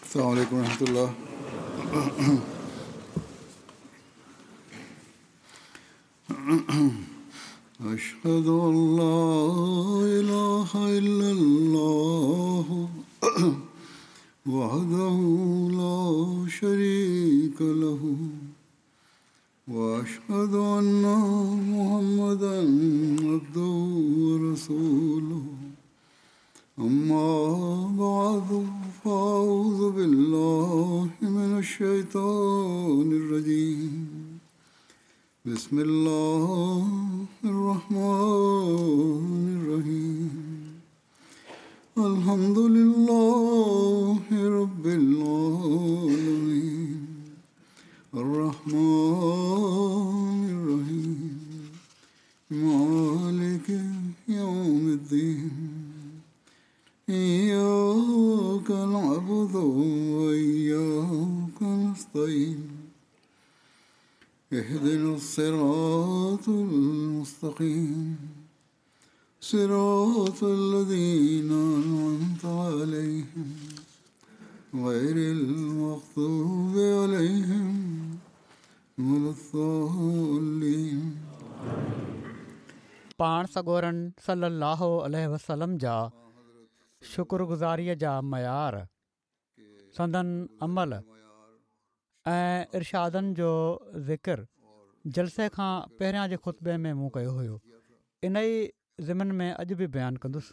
अस्सलामु अलैकुम रहमतुल्लाह। अशहदु अल्ला इलाहा इल्लल्लाह वहदहु ला शरीका लहु व अशहदु अन्ना मुहम्मदन अब्दुहु व रसूलुहु। अम्मा बअदु फ़अऊज़ु बिल्लाहि मिनश शैतानिर रजीम। बिस्मिल्लाहिर रहमानिर रहीम। अल्हम्दुलिल्लाहि रब्बिल आलमीन अर्रहमानिर रहीम मालिकि यौमिद्दीन। इय्याका नअबुदु व इय्याका नस्तईन। इहदिनस सिरातल मुस्तक़ीम सिरातल लज़ीना अनअमता अलैहिम गैरिल मग़्ज़ूबि अलैहिम वलद्दाल्लीन। पाण सॻोरन सल्लल्लाहु अलैहि वसल्लम जा शुक्रगुज़ारीअ जा मयार, संदन अमल ऐं इरशादनि जो ज़िक्र जलसे खां पहिरियां जे ख़ुतबे में मूं कयो हुयो। इन ई ज़िमन में अॼु बि बयानु कंदुसि।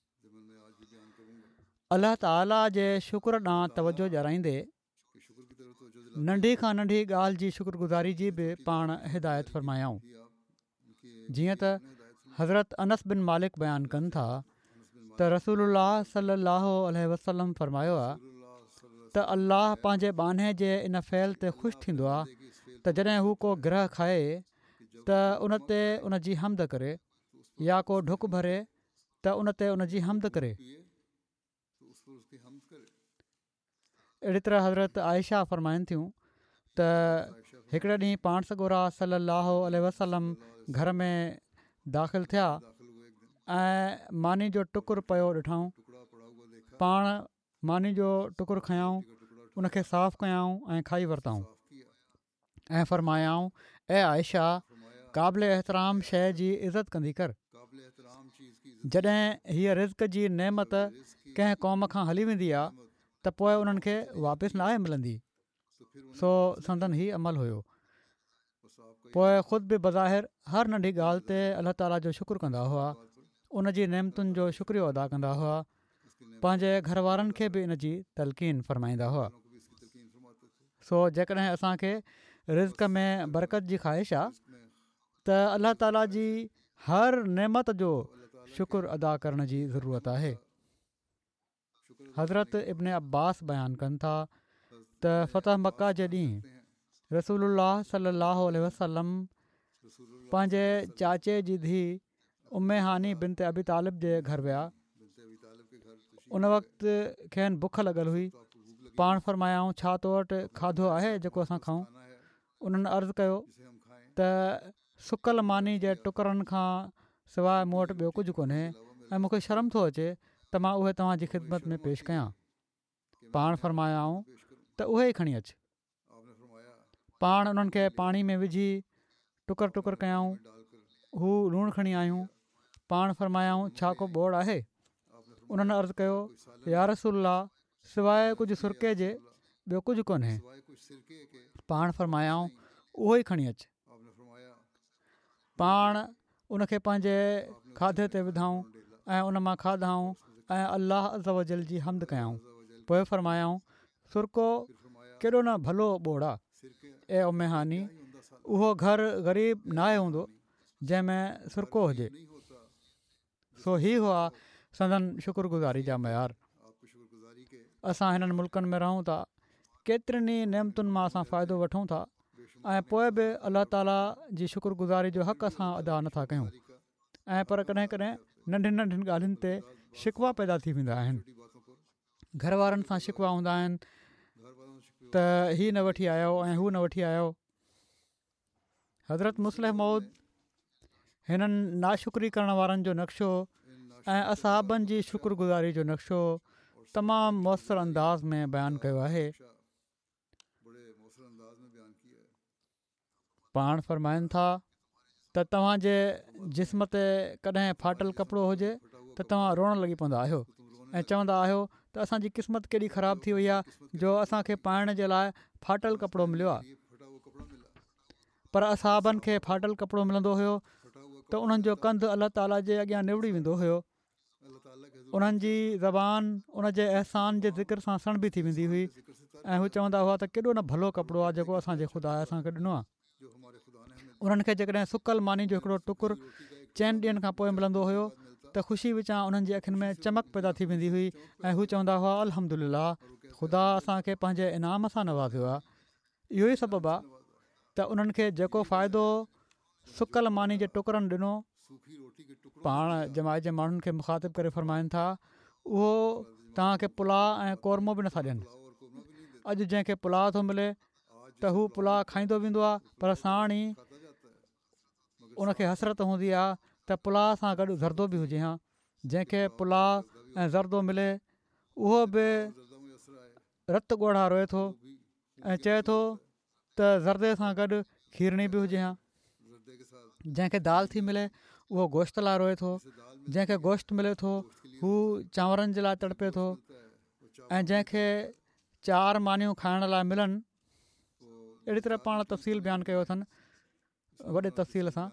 अलाह ताला जे शुक्र ॾांहुं तवजो ॼाणाईंदे नंढी खां नंढी ॻाल्हि जी शुक्रगुज़ारी जी बि पाण हिदायत फ़रमायाऊं। जीअं त हज़रत अनस बिन मालिक बयानु कनि था त रसूलुल्लाह सल्लल्लाहु अलैहि वसल्लम फ़रमायो आहे त अल्लाह पंहिंजे बाने जे इन फ़ैल ते ख़ुशि थींदो आहे त जॾहिं हू को ग्रह खाए त उन ते उन जी हमद करे, या को ढुक भरे त उन ते उन जी हमद करे। अहिड़ी तरह हज़रत आयशा फ़रमाइनि थियूं त हिकिड़े ॾींहुं पाण सॻोरा सल्लल्लाहु अलैहि वसल्लम घर में दाख़िल थिया ऐं मानी जो टुकुर पियो ॾिठऊं। पाण मानी जो टुकुर खयाऊं, उनखे साफ़ु कयाऊं ऐं खाई वरिताऊं ऐं फ़रमायाऊं, ए आयशा, क़ाबिल एहतराम शइ जी इज़त कंदी कर। जॾहिं हीअ रिज़्क़ जी नेमत कंहिं क़ौम खां हली वेंदी आहे त पोइ उन्हनि खे वापसि नाहे मिलंदी। सो संदन ही अमल हुयो। पोइ ख़ुदि बि बज़ाहिर हर नंढी ॻाल्हि ते अलाह ताला जो शुक्र कंदा हुआ, उन जी नेमतुनि जो शुक्रियो अदा कंदा हुआ, पंहिंजे घर वारनि खे बि इन जी तलक़ीन फ़रमाईंदा हुआ। सो जेकॾहिं असांखे रिज़्क़ में बरकत जी ख़्वाहिश आहे त अलाह ताला जी हर नेमत जो शुक्र अदा करण जी ज़रूरत आहे। हज़रत इब्न अब्बास बयानु कनि था त फ़तह मक्का जे ॾींहुं रसूलुल्लाह सल्लल्लाहु अलैहि वसल्लम पंहिंजे चाचे जी धीउ उम्मे हानी बिनत अबी तालिब जे घर विया। उन वक़्तु खेनि बुख लॻल हुई। पाण फ़रमायाऊं, छा तो वटि खाधो आहे जेको असां खाऊं? उन्हनि अर्ज़ु कयो त सुकल मानी जे टुकरनि खां सवाइ मूं वटि ॿियो कुझु कोन्हे ऐं मूंखे शर्म थो अचे त मां उहे तव्हांजी ख़िदमत में पेश कयां। पाण फ़रमायाऊं त उहे ई खणी अचु। पाण उन्हनि खे पाणी में विझी टुकर टुकर कयाऊं। हू लूणु खणी आयूं। पाण फ़रमायाऊं, छा को ॿोड़ आहे? उन्हनि अर्ज़ु कयो, या रसूलल्लाह, सवाइ कुझु सुर्के जे ॿियो कुझु कोन्हे। पाण फ़रमायाऊं, उहो ई खणी अचु। पाण उनखे पंहिंजे खाधे ते विधाऊं ऐं उन मां खाधाऊं ऐं अल्लाह अज़ व जल जी हमद कयाऊं। पोइ फ़रमायाऊं, सुर्को केॾो न भलो ॿोड़ आहे। ए उम्मे हानी, उहो घर ग़रीब नाहे हूंदो जंहिंमें सुर्को हुजे। सो ही हुआ संदन शुक्रगुज़ारी जा मयार। असां हिननि मुल्कनि में रहूं था, केतिरनि ई नेमतुनि मां असां फ़ाइदो वठूं था ऐं पोइ बि अलाह ताला जी शुक्रगुज़ारी जो हक़ असां अदा नथा कयूं। ऐं पर कॾहिं कॾहिं नंढियुनि नंढियुनि ॻाल्हियुनि ते शिकवा पैदा थी वेंदा आहिनि। घर वारनि सां शिकवा हूंदा आहिनि त ही न वठी आयो ऐं हू न वठी आयो। हज़रत मुस्लिम मौद हिननि नाशुक्री करण वारनि जो नक्शो ऐं असहाबनि जी शुक्रगुज़ारी जो नक्शो तमामु मुयसरु अंदाज़ में बयानु कयो आहे। पाण फ़रमाइनि था त तव्हांजे जिस्म ते कॾहिं फाटल कपिड़ो हुजे त तव्हां रोअण लॻी पवंदा आहियो ऐं चवंदा आहियो त असांजी क़िस्मत केॾी ख़राबु थी वई आहे जो असांखे पाइण जे लाइ फाटल कपिड़ो मिलियो आहे। पर असहाबनि खे फाटल कपिड़ो मिलंदो हुयो त उन्हनि जो कंधु अलाह ताला जे अॻियां निवड़ी वेंदो हुयो। उन्हनि जी ज़बान उन जे अहसान जे ज़िक्र सां सणबी थी वेंदी हुई ऐं हू चवंदा हुआ त केॾो न भलो कपिड़ो आहे जेको असांजे ख़ुदा असांखे ॾिनो आहे। उन्हनि खे जेकॾहिं सुकल मानी जो हिकिड़ो टुकुर 4 ॾींहंनि खां पोइ मिलंदो हुयो त ख़ुशी विचां उन्हनि जी अखियुनि में चमक पैदा थी वेंदी हुई ऐं हू चवंदा हुआ अल्हम्दुलिल्लाह, ख़ुदा असांखे पंहिंजे इनाम सां नवाज़ियो आहे। इहो ई सबबु आहे त उन्हनि खे जेको फ़ाइदो सुकल मानी जे टुकरनि ॾिनो, पाण जमायत जे माण्हुनि खे मुखातिबु करे फ़रमाइनि था, उहो तव्हांखे पुलाउ ऐं कोरमो बि नथा ॾियनि। अॼु जंहिंखे पुलाउ थो मिले त हू पुलाउ खाईंदो वेंदो आहे, पर साण ई उनखे हसरत हूंदी आहे त पुलाउ सां गॾु ज़रदो बि हुजे हा। जंहिंखे पुलाउ ऐं ज़रदो मिले उहो बि रत ॻोढ़ा रोए थो ऐं चए थो त ज़रदे सां गॾु खीरणी बि हुजे हा। जंहिंखे दाल थी मिले उहो गोश्त लाइ रोए थो, जंहिंखे गोश्त मिले थो हू चांवरनि जे लाइ तड़पे थो ऐं जंहिंखे 4 मानियूं खाइण लाइ मिलनि, अहिड़ी तरह पाण तफ़सील बयानु कयो अथनि वॾे तफ़सील सां।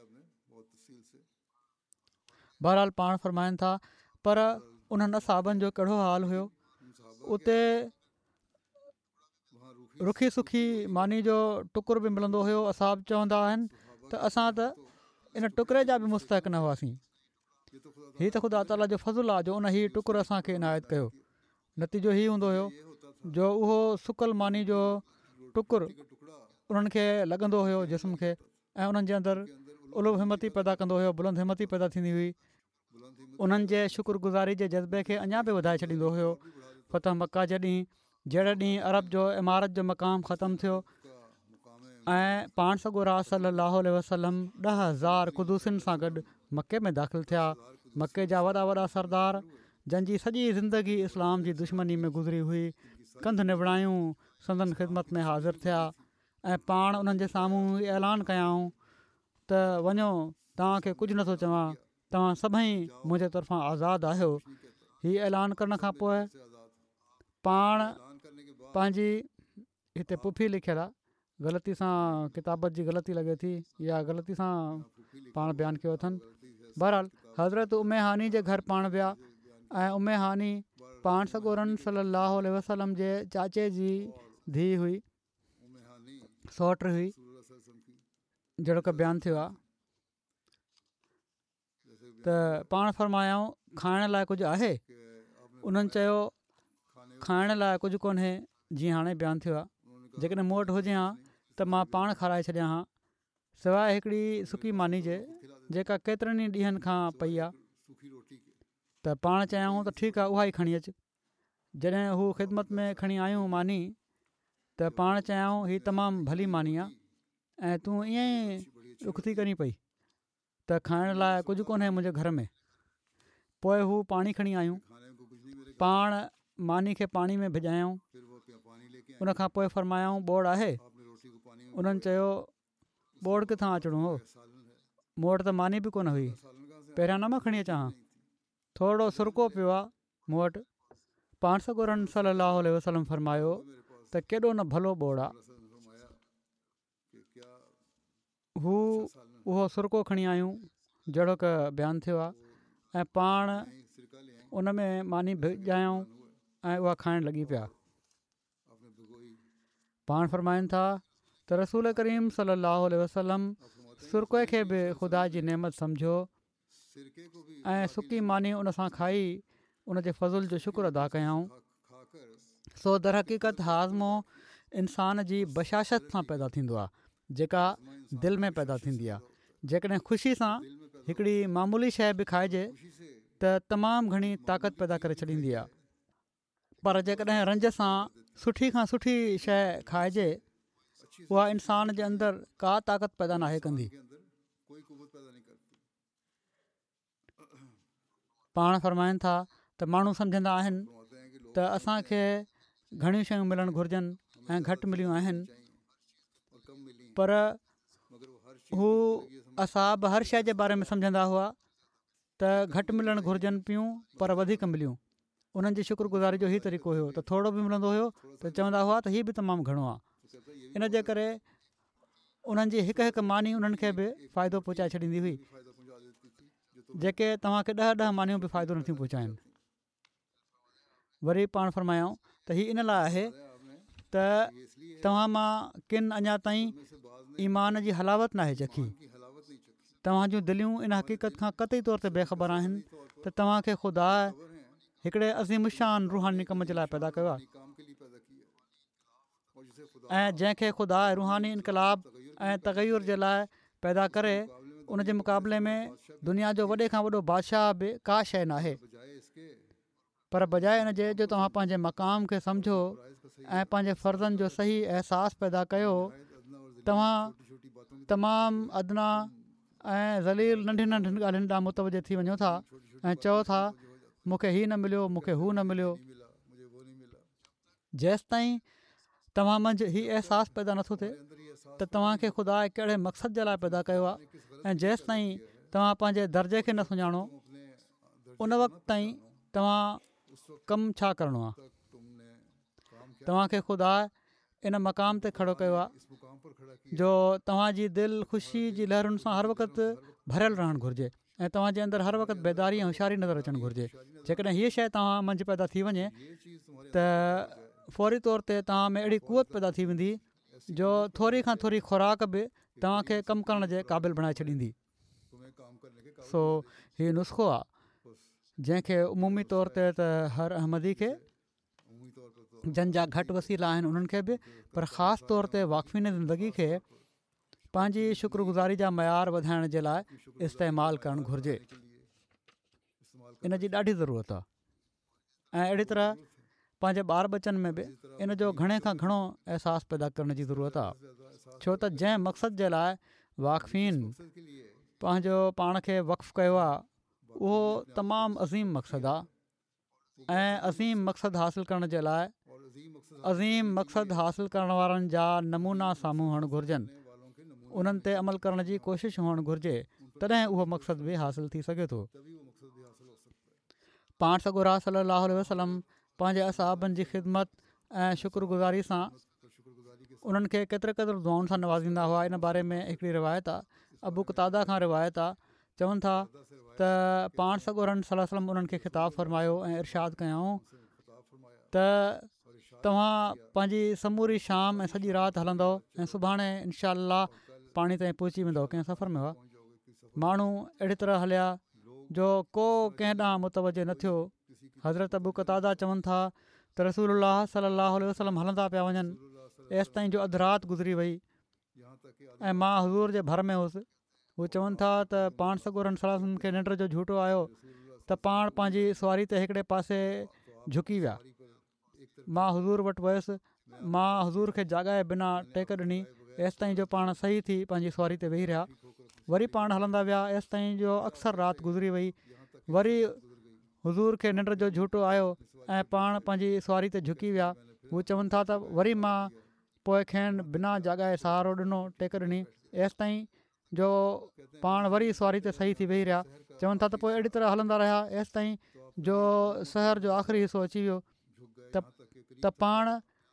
बहरहाल पाण फ़रमाइनि था पर उन्हनि असहाबनि जो कहिड़ो हाल हुयो, उते रुखी सुखी मानी जो टुकुर बि मिलंदो हुयो। असहाब चवंदा आहिनि त असां त इन टुकरे जा बि मुस्तहिक़ न हुआसीं। हीअ त ख़ुदा ताला जो फज़ुलु आहे जो उन हीअ टुकुर असांखे इनायत कयो। नतीजो हीअ हूंदो हुयो जो उहो सुकल मानी जो टुकुर उन्हनि खे लॻंदो हुयो जिस्म खे ऐं उन्हनि जे अंदरि उलुभ हिमती पैदा कंदो हुयो, बुलंद हिमती पैदा थींदी हुई। उन्हनि जे शुक्रगुज़ारी जे जज़्बे खे अञा बि वधाए छॾींदो हुयो। फ़तह मक्का जे ॾींहुं जहिड़े ॾींहुं अरब जो इमारत जो मक़ाम ख़तमु थियो ऐं पाण सॻोरा सल्लल्लाहु अलैहि वसल्लम 10,000 क़ुदूसिन सां गॾु मके में दाख़िल थिया। मके जा वॾा वॾा सरदार जंहिंजी सॼी ज़िंदगी इस्लाम जी दुश्मनी में गुज़री हुई, कंध निबड़ायूं संदन ख़िदमत में हाज़िर थिया ऐं पाण उन्हनि जे साम्हूं ऐलान कयाऊं त वञो, तव्हांखे कुझु नथो चवां, तव्हां सभई मुंहिंजे तरफ़ां आज़ादु आहियो। हीअ ऐलान करण खां पोइ पाण पंहिंजी, हिते पुफी लिखियलु आहे, ग़लती सां किताबत जी ग़लती लॻे थी या ग़लती सां पाण बयानु कयो अथनि। बहरहाल हज़रत उम्मे हानी जे घर पाण विया ऐं उम्मे हानी पाण सॻोरनि सल्लल्लाहु अलैहि वसल्लम जे चाचे जी धीउ हुई, सौट हुई, जहिड़ो की बयानु थियो आहे। त पाण फ़रमायाऊं खाइण लाइ कुझु आहे? उन्हनि चयो खाइण लाइ कुझु कोन्हे, जीअं हाणे बयानु थियो आहे। जेकॾहिं मूं वटि हुजे हा त मां पाण खाराए छॾियां हा, सवाइ हिकिड़ी सुकी मानी जे जेका केतिरनि ई ॾींहंनि खां पई आहे। त पाण चयाऊं त ठीकु आहे, उहा ई खणी अचु। जॾहिं हू ख़िदमत में खणी आयूं मानी त पाण चयाऊं हीअ तमामु भली मानी आहे ऐं तूं ईअं ई ॾुख थी करी पई त खाइण लाइ कुझु कोन्हे मुंहिंजे घर में। पोइ हू पाणी खणी आयूं, पाण मानी खे पाणी में भिॼायूं, उनखां पोइ फ़रमायाऊं ॿोड़ आहे? उन्हनि चयो ॿोड़ किथां अचिणो हो, मूं वटि त मानी बि कोन हुई, पहिरियां न मां खणी अचां हा, थोरो सुरको पियो आहे मूं वटि। पाण सॻोरनि सल्लल्लाहु अलैहि वसल्लम फ़रमायो त केॾो न भलो ॿोड़ आहे। हू उहो सुरको खणी आयूं जहिड़ो की बयानु थियो आहे ऐं पाण उन में मानी भिॼायूं ऐं उहा खाइण लॻी पिया। पाण फ़रमाइनि था त रसूल करीम सल्लल्लाहु अलैहि वसल्लम सुरके खे बि ख़ुदा जी नेमत सम्झो ऐं सुकी मानी उन सां खाई उन जे फज़ुल जो शुक्र अदा कयाऊं। सो दर हक़ीक़त हाज़मो इंसान जी बशाशत सां पैदा थींदो आहे, जेका दिलि में पैदा थींदी आहे। जेकॾहिं ख़ुशी सां हिकिड़ी मामूली शइ बि खाइजे त तमामु घणी ताक़त पैदा करे छॾींदी आहे, पर जेकॾहिं रंज सां सुठी खां सुठी शइ खाइजे उहा इंसान जे अंदरि का ताक़त पैदा नाहे कंदी। पाण फ़रमाइनि था त माण्हू सम्झंदा आहिनि त असांखे घणियूं शयूं मिलणु घुरिजनि ऐं घटि मिलियूं आहिनि, पर हू असाब हर शइ जे बारे में सम्झंदा हुआ त घटि मिलणु घुरिजनि पियूं पर वधीक मिलियूं। उन्हनि जी शुक्रगुज़ारी जो ई तरीक़ो हुयो त थोरो बि मिलंदो हुयो त चवंदा हुआ त हीअ बि तमामु घणो आहे। इन जे करे उन्हनि जी हिकु हिकु मानी उन्हनि खे बि फ़ाइदो पहुचाए छॾींदी हुई, जेके तव्हांखे 10 मानियूं बि फ़ाइदो नथियूं पहुचाइनि। वरी पाण फरमायूं त हीअ इन लाइ आहे त तव्हां मां किन अञा ताईं ईमान जी हलावत नाहे चखी। तव्हां जूं दिलियूं इन हक़ीक़त खां क़तई तौर ते बेख़बर आहिनि त तव्हांखे ख़ुदा हिकिड़े अज़ीम शान रूहानी कम जे लाइ पैदा कयो आहे, ऐं जंहिंखे ख़ुदा रूहानी इनकलाब ऐं तग़युर जे लाइ पैदा करे, उन जे मुक़ाबले में दुनिया जो वॾे खां वॾो बादशाह बि का शइ नाहे। पर बजाए इन जे जो तव्हां पंहिंजे मक़ाम खे सम्झो ऐं पंहिंजे फ़र्ज़नि जो सही अहसासु पैदा कयो, तव्हां तमामु अदना ऐं ज़लील नंढियुनि नंढियुनि ॻाल्हियुनि ॾांहुं मुतवजो थी वञो था ऐं चओ था मूंखे हीअ न मिलियो, मूंखे हू न मिलियो। जेसि ताईं तव्हां मंझि हीउ अहसासु पैदा नथो थिए त तव्हांखे ख़ुदा कहिड़े मक़सद जे लाइ पैदा कयो आहे, ऐं जेसि ताईं तव्हां पंहिंजे दर्जे खे न सुञाणो, उन वक़्तु ताईं तव्हां कमु छा करिणो आहे। तव्हांखे ख़ुदा इन मक़ाम ते खड़ो कयो आहे जो तव्हांजी दिलि ख़ुशी जी लहरुनि सां हर वक़्तु भरियलु रहणु घुरिजे ऐं तव्हांजे अंदरि हर वक़्तु बेदारी ऐं होशियारी नज़र अचणु घुरिजे। जेकॾहिं हीअ शइ तव्हां मंझि पैदा थी वञे त फ़ौरी तौर ते तव्हां में अहिड़ी कुवत पैदा थी वेंदी जो थोरी खां थोरी खुराक बि तव्हांखे कमु करण जे क़ाबिल बणाए छॾींदी। सो हीउ नुस्ख़ो आहे जंहिंखे उमूमी तौर ते त हर अहमदी खे, जंहिंजा घटि वसीला आहिनि उन्हनि खे बि, पर ख़ासि तौर ते वाक़फ़ीन ज़िंदगी खे पंहिंजी शुक्रगुज़ारी जा मयार वधाइण जे लाइ इस्तेमालु करणु घुरिजे। इन जी ॾाढी ज़रूरत आहे। ऐं अहिड़ी तरह पंहिंजे ॿार बचनि में बि इन जो घणे खां घणो अहसासु पैदा करण जी ज़रूरत आहे, छो त जंहिं मक़सद जे लाइ वाक़फ़ीन पंहिंजो पाण खे वक़्फ़ु कयो आहे उहो तमामु अज़ीम मक़सदु आहे, ऐं अज़ीम मक़सदु हासिलु करण जे लाइ अज़ीम मक़सदु हासिलु करण वारनि जा नमूना साम्हूं हुअणु घुरिजनि, उन्हनि ते अमल करण जी कोशिशि हुअणु घुरिजे, तॾहिं उहो मक़सदु बि हासिलु थी सघे थो। पाण सॻोरा सल्लल्लाहु अलैहि वसल्लम पंहिंजे असहाबनि जी ख़िदमत ऐं शुक्रगुज़ारी सां उन्हनि खे केतिरे क़दुरु दुआउनि सां नवाज़ींदा हुआ। इन बारे में हिकिड़ी रिवायत आहे, अबू क़तादा खां रिवायत आहे, चवनि था त पाण सॻोरनि सल्लल्लाहु अलैहि वसल्लम उन्हनि खे ख़िताबु फ़रमायो ऐं इरशाद कयऊं त तव्हां पंहिंजी समूरी शाम ऐं सॼी राति हलंदव ऐं सुभाणे इनशा अल्लाह पाणी ताईं पहुची वेंदव। कंहिं सफ़र में हुआ, माण्हू अहिड़ी तरह हलिया जो को कंहिं ॾांहुं मुतवजो न थियो। हज़रत अबू क़तादा चवनि था त रसूलुल्लाह सल्लल्लाहु अलैहि वसल्लम हलंदा पिया वञनि एसि ताईं जो अधु राति गुज़री वई ऐं मां हज़ूर जे भर में हुउसि। हू चवनि था त पाण सॻोरनि सल्लल्लाहु अलैहि वसल्लम खे निंड जो झूठो आयो त पाण पंहिंजी सुवारी ते हिकिड़े पासे झुकी विया। मां हज़ूर वटि वियुसि, मां हज़ूर खे जाॻाए बिना टेक ॾिनी एसि ताईं जो पाण सही थी पंहिंजी सुवारी ते वेही रहिया। वरी पाण हलंदा विया एसि ताईं जो अक्सर राति गुज़री वई। वरी हज़ूर खे निंड जो झूठो आयो ऐं पाण पंहिंजी सुवारी ते झुकी विया। हू चवनि था त वरी मां पोइ खेनि बिना जाॻाए सहारो ॾिनो, टेक ॾिनी एसि ताईं जो पाण वरी सुवारी ते सही थी वेही रहिया। चवनि था त पोइ अहिड़ी तरह हलंदा रहिया एसि ताईं जो सहर जो आख़िरी हिसो अची वियो त पाण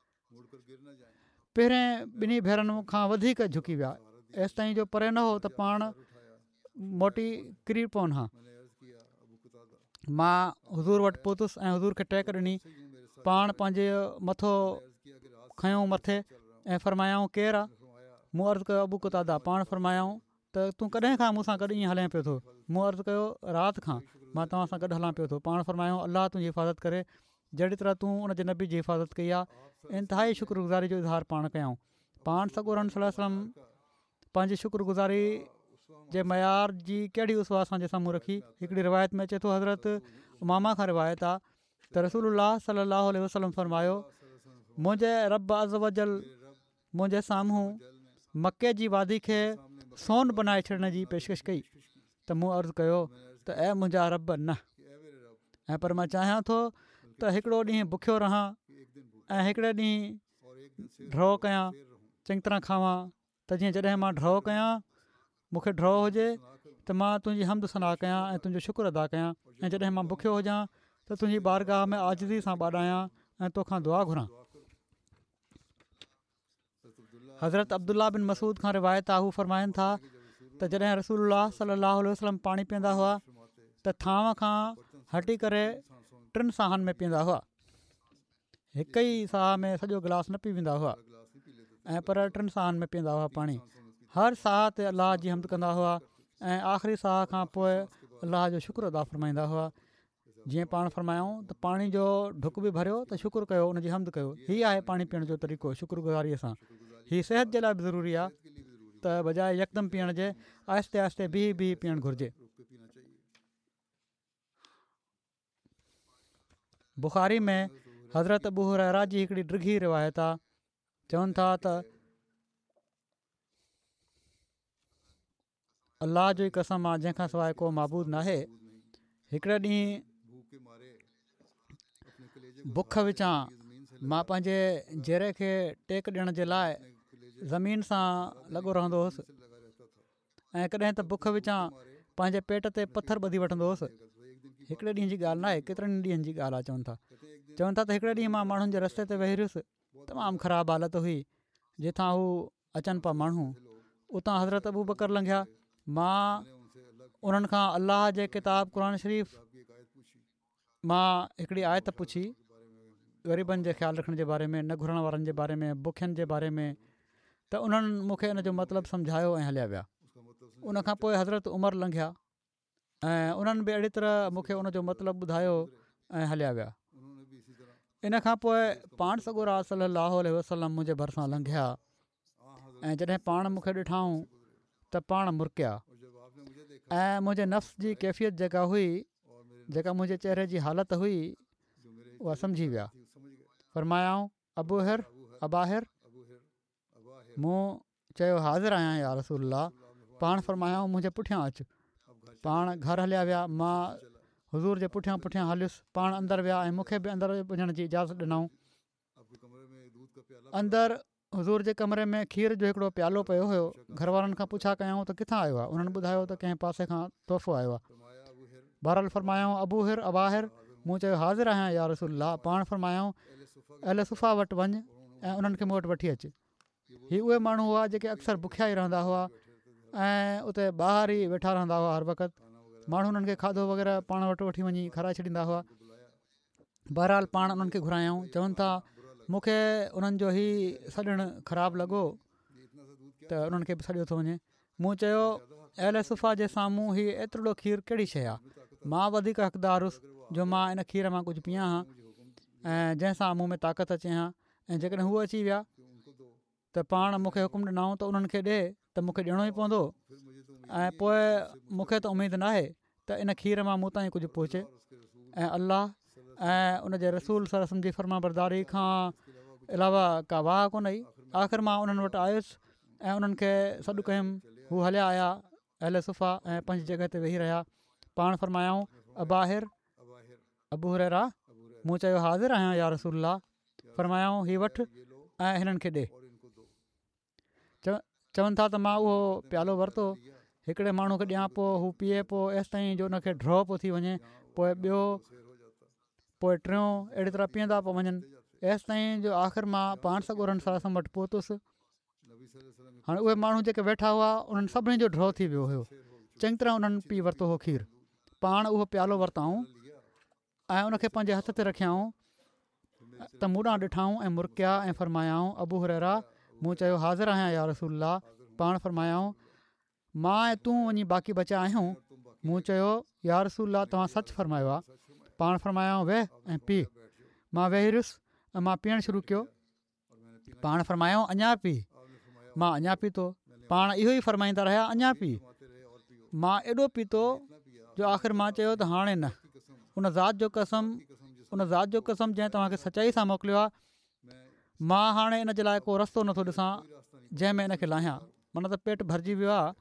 पहिरें ॿिन्ही भेरनि खां वधीक झुकी विया। एसि ताईं जो परे न हो त पाण मोटी किरी पवनि हा। मां हज़ूर वटि पहुतुसि ऐं हज़ूर खे टेक ॾिनी। पाण पंहिंजे मथो खयूं मथे ऐं फ़रमायाऊं केरु आहे? मूं अर्ज़ु कयो अबू क़तादा। पाण फ़रमायाऊं त तूं कॾहिं खां मूंसां गॾु ईअं हले पियो थो? मूं अर्ज़ु कयो राति खां मां तव्हां सां गॾु हलां पियो थो। पाण फ़रमायाऊं अलाह तुंहिंजी हिफ़ाज़त करे, जहिड़ी तरह तूं उनजे नबी जी हिफ़ाज़त कई आहे। इंतिहाई शुक्रगुज़ारी जो इज़हार पाण कयऊं। पाण सॻोरनि सल्लल्लाहु अलैहि वसल्लम पंहिंजी शुक्रगुज़ारी जे मयार जी कहिड़ी उसवा असांजे साम्हूं रखी। हिकिड़ी रिवायत में अचे थो, हज़रत उमामा खां रिवायत आहे त रसूलुल्लाह सल्लल्लाहु अलैहि वसल्लम फ़रमायो, मुंहिंजे रब अज़ वजल मुंहिंजे साम्हूं मके जी वादी खे सोन बनाए छॾण जी पेशकश कई त मूं अर्ज़ु कयो त ऐं मुंहिंजा रब न, ऐं पर मां चाहियां थो त हिकिड़ो ॾींहुं बुखियो रहां ऐं हिकिड़े ॾींहुं ड्रॉ कयां, चङी तरह खावां, त जीअं जॾहिं मां ड्रॉ कयां मूंखे ड्रॉ हुजे त मां तुंहिंजी हमद सना कयां ऐं तुंहिंजो शुक्र अदा कयां, ऐं जॾहिं मां बुखियो हुजां त तुंहिंजी बारगाह में आजिज़ी सां ॿाॾायां ऐं तोखां दुआ घुरां। हज़रत अब्दुल्ला बिन मसूद खां रिवायत आहे, हू फरमाइनि था त जॾहिं रसूलुल्लाह सल्लल्लाहु अलैहि वसल्लम पाणी पीअंदा हुआ त थांव खां हटी करे 3 साहनि में पीअंदा हुआ। हिक ई साह में सॼो गिलास न पी वेंदा हुआ ऐं पर 3 साहनि में पीअंदा हुआ पाणी। हर साह ते अलाह जी हमद कंदा हुआ ऐं आख़िरी साह खां पोइ अलाह जो शुक्र अदा फ़रमाईंदा हुआ। जीअं पाण फरमायूं त पाणी जो ढुक बि भरियो त शुक्र कयो, उनजी हमद कयो। हीअ आहे पाणी पीअण जो तरीक़ो शुक्रगुज़ारीअ सां। हीअ सिहत जे लाइ बि ज़रूरी आहे त बजाए यकदमि पीअण जे आहिस्ते आहिस्ते बीह पीअणु घुरिजे। बुख़ारी में हज़रत अबू हुरैरा जी हिकिड़ी ड्रिघी रिवायत आहे। चवनि था त अलाह जो ई कसम आहे जंहिंखां सवाइ को माबूद नाहे, हिकिड़े ॾींहुं बुख विचां मां पंहिंजे जहिड़े खे टेक ॾियण जे लाइ ज़मीन सां लॻो रहंदो हुउसि ऐं कॾहिं त बुख विचां पंहिंजे पेट ते पथर ॿधी वठंदो हुउसि। हिकिड़े ॾींहं जी ॻाल्हि न आहे, केतिरनि ॾींहंनि जी ॻाल्हि आहे। चवनि था त हिकिड़े ॾींहुं मां माण्हुनि जे रस्ते ते वेही रहियुसि, तमामु ख़राबु हालत हुई जिथां हू अचनि पिया माण्हू। उतां हज़रत अबू बकर लंघिया। मां उन्हनि खां अलाह जे किताब क़ुर शरीफ़ मां हिकिड़ी आयत पुछी, ग़रीबनि जे ख़्यालु रखण जे बारे में, न घुरण वारनि जे बारे में, बुखियुनि जे बारे में, त उन्हनि मूंखे इन जो मतिलबु सम्झायो ऐं हलिया विया। उनखां पोइ हज़रत उमर लंघिया ऐं उन्हनि बि अहिड़ी तरह मूंखे उनजो मतिलबु ॿुधायो ऐं हलिया विया। इन खां पोइ पाण सॻोरा सल्लल्लाहु अलैहि वसल्लम मुंहिंजे भरिसां लंघिया ऐं जॾहिं पाण मूंखे ॾिठाऊं त पाण मुरकिया ऐं मुंहिंजे नफ़्स जी कैफ़ियत जेका हुई, जेका मुंहिंजे चहिरे जी हालत हुई, उहा सम्झी विया। फरमायाऊं अबाहिर, मूं चयो हाज़िर आहियां या रसूलल्लाह। पाण फरमायाऊं मुंहिंजे पुठियां अचु। पाण घर हलिया विया। मां हुज़ूर जे पुठियां हलियुसि। पाण अंदरि विया ऐं मूंखे बि अंदरि वञण जी इजाज़त ॾिनऊं। अंदरि हुज़ूर जे कमरे में खीर जो हिकिड़ो प्यालो पियो हुयो। घर वारनि खां पुछा कयऊं त किथां आयो आहे? उन्हनि ॿुधायो त कंहिं पासे खां तोहफ़ो आयो आहे। बहरहाल फरमायाऊं अबाहिर, मूं चयो हाज़िर आहियां या रसूलल्लाह। पाण फरमायाऊं अहले सुफ़ा वटि वञु ऐं उन्हनि खे मूं वटि वठी अचु। ही उहे माण्हू हुआ जेके अक्सर बुखिया ई रहंदा हुआ ऐं उते ॿाहिरि ई वेठा रहंदा हुआ। हर वक़्तु माण्हू उन्हनि खे खाधो वग़ैरह पाण वटि वठी वञी खाराए छॾींदा हुआ। बहरहाल पाण उन्हनि खे घुरायऊं। चवनि था मूंखे उन्हनि जो ई सॾणु ख़राबु लॻो त उन्हनि खे बि सॾियो थो वञे। मूं चयो अहले सुफ़ा जे साम्हूं ही एतिरो खीर कहिड़ी शइ आहे? मां वधीक हक़दारु हुउसि जो मां इन खीर मां कुझु पीआं हा ऐं जंहिंसां मूं में ताक़त अचे हा। ऐं जेकॾहिं हूअ अची विया त पाण मूंखे हुकुम ॾिनऊं त उन्हनि खे ॾे त मूंखे ॾियणो ई पवंदो ऐं पोइ मूंखे त उमेदु न आहे त इन खीर मां मूं ताईं कुझु पहुचे। ऐं अलाह ऐं उनजे रसूल सरसम जी फर्मा बरदारी खां अलावा का वाह कोन हुई। आख़िर मां उन्हनि वटि आयुसि ऐं उन्हनि खे सॾु कयुमि। हू हलिया आया अहले सुफ़ा ऐं पंहिंजी जॻह ते वेही रहिया। पाण फरमायाऊं अबाहिर, अबू हुरैरा। मूं चयो हाज़िर आहियां या रसूलल्लाह। फरमायाऊं ही वठि ऐं हिननि खे ॾे। चवनि था त मां उहो प्यालो वरितो, हिकिड़े माण्हू खे ॾियां पोइ हू पीए पोइ एसि ताईं जो उनखे ड्रॉप थी वञे, पोइ ॿियो, पोइ टियों, अहिड़ी तरह पीअंदा पिया वञनि एसि ताईं जो आख़िर मां पाण सॻोरनि सरसम वटि पहुतुसि। हाणे उहे माण्हू जेके वेठा हुआ उन्हनि सभिनी जो ड्रॉ थी वियो हुयो। चङी तरह उन्हनि पी वरितो हो खीर। पाण उहो प्यालो वरिताऊं ऐं उनखे पंहिंजे हथ ते रखियाऊं त मूं ॾांहुं ॾिठाऊं ऐं मुरकिया ऐं फरमायाऊं अबू हुरैरा। मूं चयो हाज़िर आहियां या रसूलल्लाह। पाण फरमायाऊं मां ऐं तूं वञी बाक़ी बचा आहियूं। मूं चयो या रसूलल्लाह तव्हां सचु फरमायो आहे। पाण फरमायाऊं वेह ऐं पी। मां वेही रहियुसि ऐं मां पीअणु शुरू कयो। पाण फरमायाऊं अञा पी। मां अञा पीतो। पाण इहो ई फरमाईंदा रहिया अञा पी। मां एॾो पीतो जो आख़िर मां चयो त हाणे न। उन ज़ात जो कसम जंहिं तव्हांखे सचाई सां मोकिलियो आहे, मां हाणे इन जे लाइ को रस्तो नथो ॾिसां जंहिंमें इन खे लाहियां। माना त पेट भरिजी वियो आहे।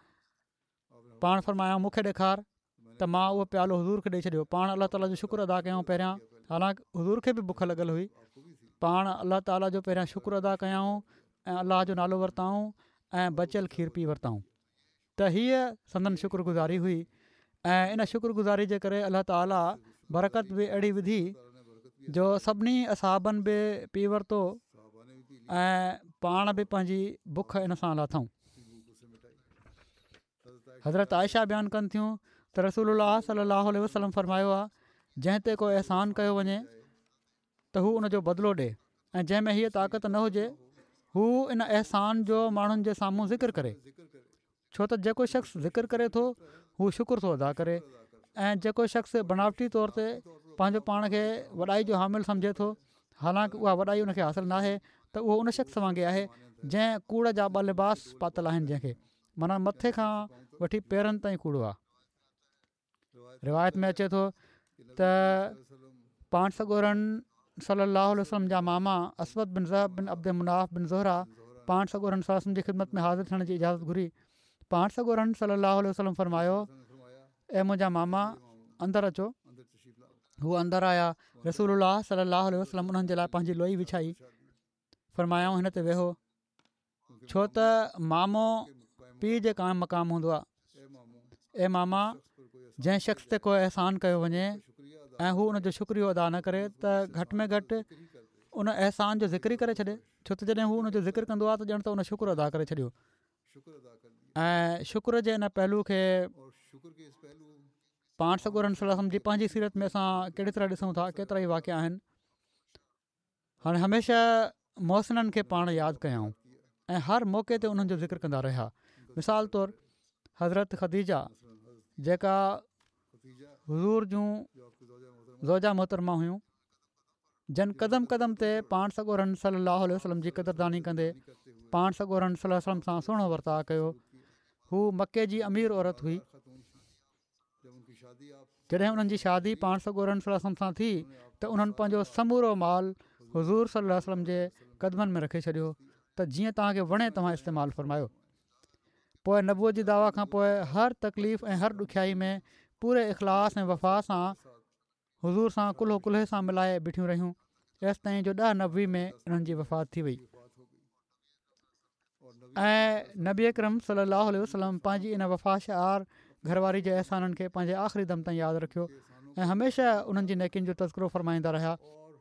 पाण फरमायाऊं मूंखे ॾेखार। त मां उहो प्यालो हुज़ूर खे ॾेई छॾियो। पाण अलाह ताला जो शुक्र अदा कयूं पहिरियां हालांकि हुज़ूर खे बि बुख लॻल हुई। पाण अलाह ताला जो पहिरियां शुक्र अदा कयाऊं ऐं अलाह जो नालो वरिताऊं ऐं बचियल खीर पी वरिताऊं। त हीअ संदन शुक्रगुज़ारी हुई ऐं इन शुक्रगुज़ारी जे करे अलाह ताला बरकत बि अहिड़ी विधी जो सभिनी असहाबनि बि पी वरितो ऐं पाण बि पंहिंजी बुख इन सां लाथऊं। हज़रत आयशा बयानु कनि थियूं त रसूलुल्लाह सल्लल्लाहु अलैहि वसल्लम फरमायो आहे, जंहिं ते को अहसान कयो वञे त हू उनजो बदिलो ॾिए ऐं जंहिंमें हीअ ताक़त न हुजे हू इन अहसान जो माण्हुनि जे साम्हूं ज़िक्र करे। छो त जेको शख़्स ज़िक्र करे थो हू शुक्र थो अदा करे ऐं जेको शख़्स बनावटी तौर ते पंहिंजो पाण खे वॾाई जो हामिल सम्झे थो, हालांकि उहा वॾाई उनखे हासिलु न आहे, त उहो उन शख़्स वांगुरु आहे जंहिं कूड़ जा 2 लिबास पातल आहिनि, जंहिंखे माना मथे खां वठी पेरनि ताईं कूड़ो आहे। रिवायत में अचे थो त पाण सॻोरनि सल्लल्लाहु अलैहि वसल्लम जा मामा असवद बिन ज़हब बिन अब्द मुनाफ बिन ज़ोहरा पाण सॻोरनि सल्लल्लाहु जी ख़िदमत में हाज़िर थियण जी इजाज़त घुरी। पाण सॻोरनि सल्लल्लाहु अलैहि वसल्लम फरमायो, ऐं मुंहिंजा मामा अंदरि अचो। हू अंदरि आया। रसूलुल्लाह सल्लल्लाहु अलैहि वसल्लम उन्हनि जे लाइ पंहिंजी लोई विछाई। फरमायाऊं हिन ते वेहो, छो त मामो पीउ जे काइम मक़ाम हूंदो आहे। ऐं मामा, जंहिं शख़्स ते को अहसान कयो वञे ऐं हू उनजो शुक्रियो अदा न करे त घटि में घटि उन अहसान जो ज़िक्र ई करे छॾे। छो त जॾहिं हू उनजो ज़िक्र कंदो आहे त ॼण त उन शुक्र अदा करे छॾियो। ऐं शुक्र जे इन पहलू खे पाण सॻोरनि सल्लल्लाहु अलैहि वसल्लम जी पंहिंजी सीरत में असां कहिड़ी तरह ॾिसूं था, केतिरा ई वाक़िया आहिनि। हाणे हमेशह मोहसिननि खे पाण यादि कयूं ऐं हर मौक़े ते उन्हनि जो ज़िक्र कंदा रहिया। मिसाल तौरु हज़रत ख़दीजा जेका हुज़ूर जूं ज़ौजा मोहतरमा हुयूं, जन क़दम क़दम ते पाण सॻोरनि सल्लल्लाहु अलैहि वसल्लम जी क़दरदानी कंदे पाण सॻोरनि सल्लल्लाहु अलैहि वसल्लम सां सुहिणो वर्ताउ कयो। हू मके जी अमीर औरत हुई। जॾहिं उन्हनि जी शादी पाण सॻोरनि सल्लल्लाहु अलैहि वसल्लम सां थी त उन्हनि पंहिंजो समूरो माल हुज़ूर सल्लल्लाहु अलैहि वसल्लम जे क़दमनि में रखे छॾियो त जीअं तव्हांखे वणे तव्हां इस्तेमालु फरमायो। पोइ नबूअत जी दावा खां पोइ हर तकलीफ़ ऐं हर ॾुखियाई में पूरे इख़लास ऐं वफ़ा सां हुज़ूर सां कुल्हो कुल्हे सां मिलाए बीठियूं रहियूं एसि ताईं जो 10 नबी में इन्हनि जी वफ़ात थी वई। ऐं नबी अकरम सल्लल्लाहु अलैहि वसल्लम पंहिंजी इन वफ़ा शार घरवारी जे अहसाननि खे पंहिंजे आख़िरी दम ताईं यादि रखियो ऐं हमेशह उन्हनि जी नेकियुनि जो तज़किरो फ़रमाईंदा रहिया।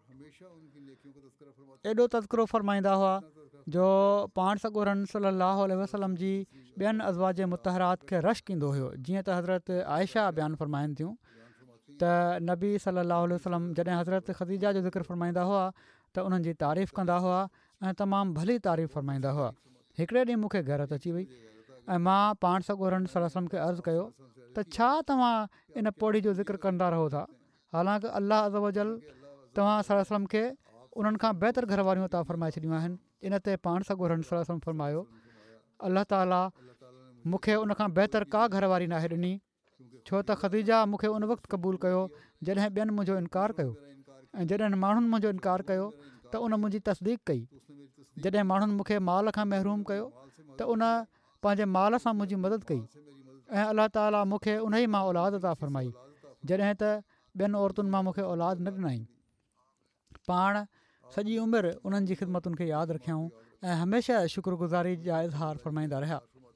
एॾो तज़किरो फ़रमाईंदा हुआ जो पाण सॻोरनि सल्लल्लाहु अलैहि वसल्लम जी ॿियनि अज़वाज मुतहरात खे रश्क ईंदो हुयो। जीअं त हज़रत आयशा बयानु फ़रमाइनि थियूं त नबी सल्लल्लाहु अलैहि वसल्लम जॾहिं हज़रत ख़दीजा जो ज़िक्र फ़रमाईंदा हुआ त उन्हनि जी तारीफ़ कंदा हुआ ऐं तमामु भली तारीफ़ फ़रमाईंदा हुआ। हिकिड़े ॾींहुं मूंखे गैरत अची वई ऐं मां पाण सॻोरनि सल्लल्लाहु अलैहि वसल्लम खे अर्ज़ु कयो त छा तव्हां इन पौड़ी जो ज़िक्र कंदा रहो था, हालांकि अल्लाह अज़ वजल तव्हां सल्लल्लाहु अलैहि वसल्लम खे उन्हनि खां बहितर घरवारियूं अता फ़रमाए छॾियूं आहिनि। इन ते पाण सॻोरनि सल्लल्लाहु अलैहि वसल्लम फ़रमायो, अल्लाह ताला मूंखे उन खां बहितर का घरवारी नाहे ॾिनी, छो त ख़दीजा मूंखे उन वक़्तु क़बूलु कयो जॾहिं ॿियनि मुंहिंजो इनकार कयो ऐं जॾहिं माण्हुनि मुंहिंजो इनकार कयो त उन मुंहिंजी तसदीक़ कई। जॾहिं माण्हुनि मूंखे माल खां महरूम कयो त उन पंहिंजे माल सां मुंहिंजी मदद कई ऐं अलाह ताला मूंखे उन ई मां औलाद अता फ़रमाई जॾहिं त ॿियनि औरतुनि मां मूंखे औलाद न ॾिनई। पाण सॼी उमिरि उन्हनि जी ख़िदमतुनि खे यादि रखियऊं ऐं हमेशह शुक्रगुज़ारी जा इज़हार फ़रमाईंदा रहिया।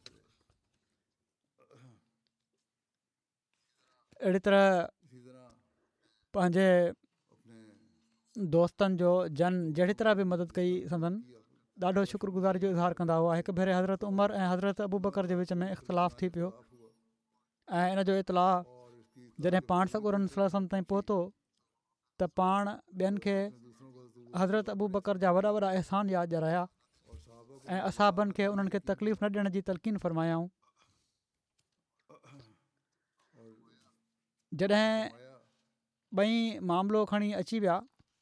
अहिड़ी तरह पंहिंजे दोस्तनि जो जन जहिड़ी तरह बि मदद कई संदन ॾाढो शुक्रगुज़ारी जो इज़हार कंदा हुआ। हिकु भेरे हज़रत उमर ऐं हज़रत अबू बकर जे विच में इख़्तिलाफ़ु थी पियो ऐं इन जो इतलाउ जॾहिं पाण सॻोरनि सल्लल्लाहु अलैहि वसल्लम ताईं पहुतो त पाण ॿियनि खे हज़रत अबू बकर जा वॾा वॾा अहसान यादि ॾियाराया ऐं असहाबनि खे उन्हनि खे तकलीफ़ न ॾियण जी तलक़ीन फ़रमायाऊं। जॾहिं ॿई मामिलो खणी अची विया,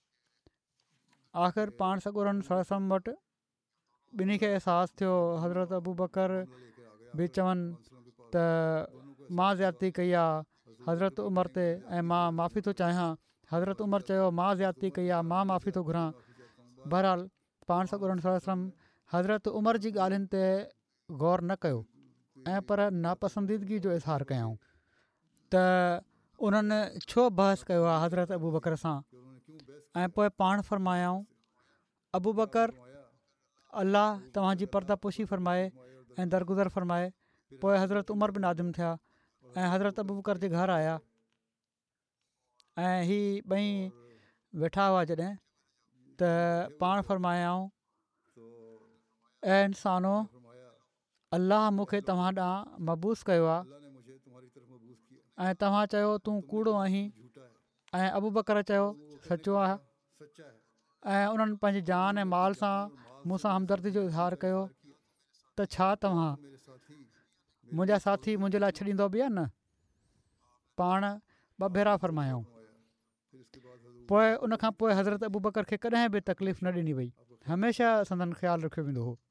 आख़िर पाण सॻोरनि सल्लल्लाहु अलैहि वसल्लम वटि ॿिन्ही खे अहसासु थियो। हज़रत अबू बकर बि चवनि त मां ज़्यादती कई आहे हज़रत उमर ते ऐं मां माफ़ी थो चाहियां। हज़रत उमर चयो मां ज़्यादती कई आहे, मां माफ़ी थो घुरां। बहरहाल पाण सॻोरनि सल्लल्लाहु अलैहि वसल्लम हज़रत उमर जी ॻाल्हियुनि ते गौर न कयो ऐं पर नापसंदीदगी जो इज़हार कयऊं त उन्हनि छो बहस कयो आहे हज़रत अबू बकर सां ऐं पोइ पाण फरमायाऊं अबू बकर अल्लाह तव्हांजी पर्दापोशी फरमाए ऐं दरगुज़र फरमाए। पोइ हज़रत उमर बिन आदिम थिया ऐं हज़रत अबू बकर जे घर आया ऐं हीअ ॿई वेठा हुआ जॾहिं त पाण फरमायाऊं ऐं इंसानो अल्लाह मूंखे तव्हां ॾांहुं मबूस कयो आहे ऐं तव्हां चयो तूं कूड़ो आहीं ऐं अबू बकर चयो सचो आहे ऐं उन्हनि पंहिंजी जान ऐं माल सां मूंसां हमदर्दी जो इज़हार कयो त छा तव्हां मुंहिंजा साथी मुंहिंजे लाइ छॾींदो बि आहे न। पाण ॿ भेरा फरमायाऊं। पोइ उनखां पोइ हज़रत अबू बकर खे कॾहिं बि तकलीफ़ न ॾिनी वई, हमेशह संदन ख़्यालु रखियो वेंदो हो।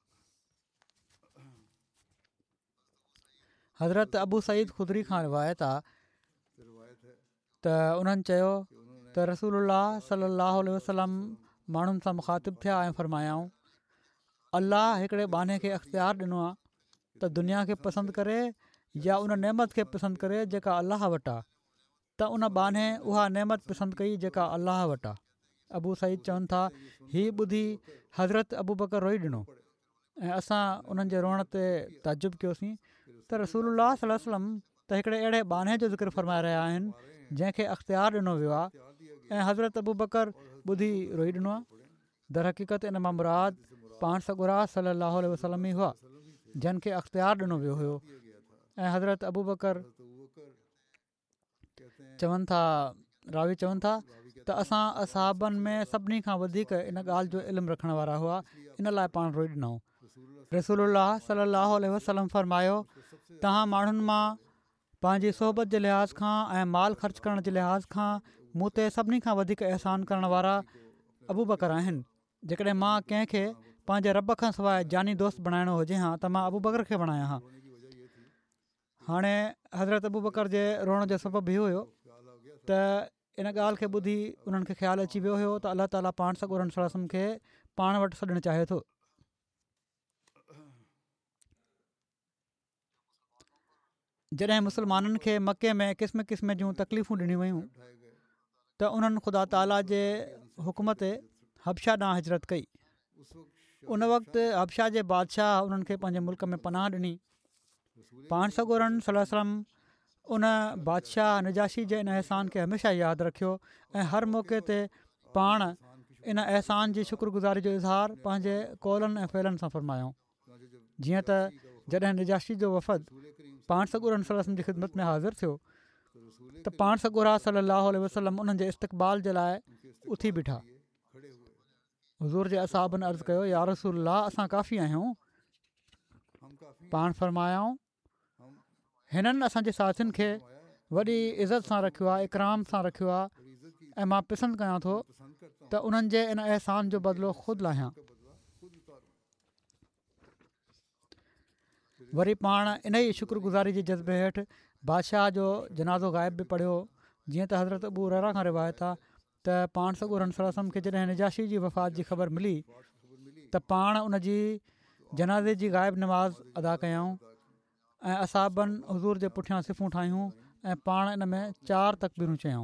हज़रत अबू सईद ख़ुदरी खां रिवायत आहे त उन्हनि चयो त रसूलुल्लाह सल्लल्लाहु अलैहि वसल्लम माण्हुनि सां मुखातिबु थिया ऐं फरमायाऊं अल्लाह हिकिड़े बाने खे अख़्तियार ॾिनो आहे त दुनिया खे पसंदि करे या उन नेमत खे पसंदि करे जेका अलाह वटि आहे, त उन बाने उहा नेमत पसंदि कई जेका अलाह वटि आहे। अबू सईद चवनि था हीअ ॿुधी हज़रत अबू बकर रोई ॾिनो ऐं असां उन्हनि जे रोअण ते ताजुब कयोसीं त रसूलुल्लाह सल्लल्लाहु अलैहि वसल्लम त हिकिड़े अहिड़े बाने जो ज़िक्र फरमाए रहिया आहिनि जंहिंखे अख़्तियार ॾिनो वियो आहे ऐं हज़रत अबू बकर ॿुधी रोई ॾिनो आहे। दर हक़ीक़त इन मां मुराद पाण सॻुरा सल्लल्लाहु अलैहि वसल्लम ई हुआ जिन खे अख़्तियार ॾिनो वियो हुयो। ऐं हज़रत अबू बकर चवनि था, रावी चवनि था त असां असहाबनि में सभिनी खां वधीक इन ॻाल्हि जो इल्मु रखण वारा हुआ, इन लाइ पाण रोई ॾिनऊं। रसूलुल्लाह सल्लल्लाहु अलैहि वसल्लम फरमायो तव्हां माण्हुनि मां पंहिंजी सोहबत जे लिहाज़ खां ऐं माल ख़र्च करण जे लिहाज़ खां मूं ते सभिनी खां वधीक अहसान करण वारा अबू बकर आहिनि। जेकॾहिं मां कंहिंखे पंहिंजे रब खां सवाइ जानी दोस्त बणाइणो हुजे हा त मां अबू बकर खे बणायां हा। हाणे हज़रत अबू बकर जे रोअण जो सबबु इहो हुयो त इन ॻाल्हि खे ॿुधी उन्हनि खे ख़्यालु अची वियो हुयो त अलाह ताला पाण सॻुरनि सलम खे पाण वटि सॾणु चाहे थो। जॾहिं मुस्लमाननि खे मके में क़िस्म क़िस्म जूं तकलीफ़ूं ॾिनियूं वयूं त उन्हनि ख़ुदा ताला जे हुकुम ते हबशा ॾांहुं हिजरत कई। उन वक़्तु हबशा जे बादशाह उन्हनि खे पंहिंजे मुल्क में पनाह ॾिनी। पाण सॻोरन सल्लल्लाहु अलैहि वसल्लम उन बादशाह नजाशी जे इन अहसान खे हमेशह यादि रखियो ऐं हर मौक़े ते पाण इन अहसान जी शुक्रगुज़ारी जो इज़हार पंहिंजे कौलनि ऐं फ़इलनि सां फ़रमायूं। जीअं त जॾहिं नजाशी जो वफ़द पाण सॻोरन सल्लल्लाहु अलैहि वसल्लम जी ख़िदमत में हाज़िर थियो त पाण सॻोरा सल्लल्लाहु अलैहि वसल्लम उन्हनि जे इस्तक़बाल जे लाइ उथी बीठा। हुज़ूर जे असहाबनि अर्ज़ु कयो या रसूलल्लाह असां काफ़ी आहियूं। पाण फरमायाऊं हिननि असांजे साथियुनि खे वॾी इज़त सां रखियो आहे, इकराम सां रखियो आहे ऐं मां पसंदि कयां थो त उन्हनि जे इन अहसान जो बदिलो ख़ुदि लाहियां। वरी पाण इन ई शुक्रगुज़ारी जे जज़्बे हेठि बादशाह जो जनाज़ो ग़ाइब बि पढ़ियो। जीअं त हज़रत अबू हुरैरा खां रिवायत आहे त पाण सॻोरन सल्लल्लाहु अलैहि वसल्लम खे जॾहिं नजाशी जी वफ़ात जी ख़बर मिली त पाण उन जी जनाज़े जी ग़ाइब नमाज़ अदा कयऊं ऐं असहाबनि हुज़ूर जे पुठियां सिफ़ूं ठाहियूं ऐं पाण इन में 4 तकबीरूं चयऊं।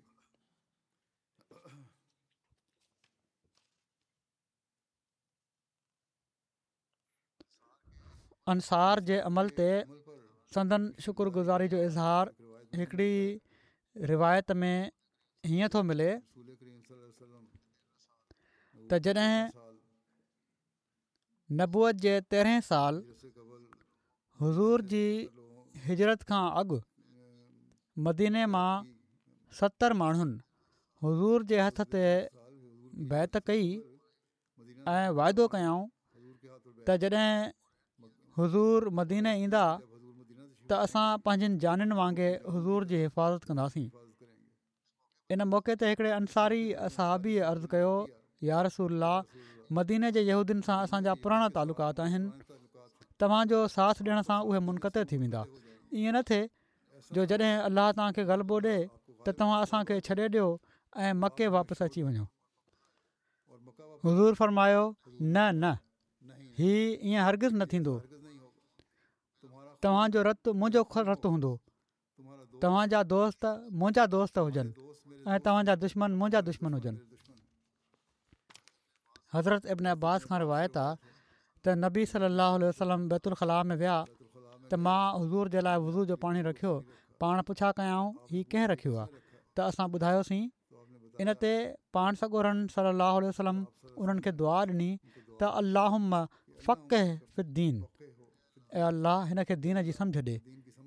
अंसार जे अमल ते संदन शुक्रगुज़ारी जो इज़हार हिकिड़ी रिवायत में हीअं थो मिले त जॾहिं नबूअत जे 13हें साल हुज़ूर जी हिजरत खां अॻु मदीने मां 70 माण्हुनि हुज़ूर जे हथ ते बैत कई ऐं वाइदो कयऊं त जॾहिं हुज़ूर मदीने ईंदा त असां पंहिंजनि जानियुनि वांगुरु हुज़ूर जी हिफ़ाज़त कंदासीं। इन मौक़े ते हिकिड़े अंसारी असहाबी अर्ज़ु कयो या रसूलल्लाह मदीने जे यहूदियुनि सां असांजा पुराणा तालुकात आहिनि, तव्हांजो साथ ॾियण सां उहे मुनक़ते थी वेंदा। ईअं न थिए जो जॾहिं अलाह तव्हांखे ग़लबो ॾिए त तव्हां असांखे छॾे ॾियो ऐं मके वापसि अची वञो। हुज़ूर फरमायो न न, हीउ ईअं हरगिज़ न थींदो। तव्हांजो रतु मुंहिंजो रतु हूंदो, तव्हांजा दोस्त मुंहिंजा दोस्त हुजनि ऐं तव्हांजा दुश्मन मुंहिंजा दुश्मन हुजनि। हज़रत इब्न अब्बास खां रिवायत आहे त नबी सलाहु वसलम बैतुल ख़ला में विया त मां हज़ूर जे लाइ वज़ू जो पाणी रखियो। पाण पुछा कयाऊं हीउ कंहिं रखियो आहे त असां ॿुधायोसीं। इन ते पाण सॻोरन सलाहु वसलम उन्हनि खे दुआ ॾिनी त अल्लाहुम्मा फ़क़्ह फ़िद्दीन, ऐं अल्लाह हिन खे दीन जी सम्झ ॾे।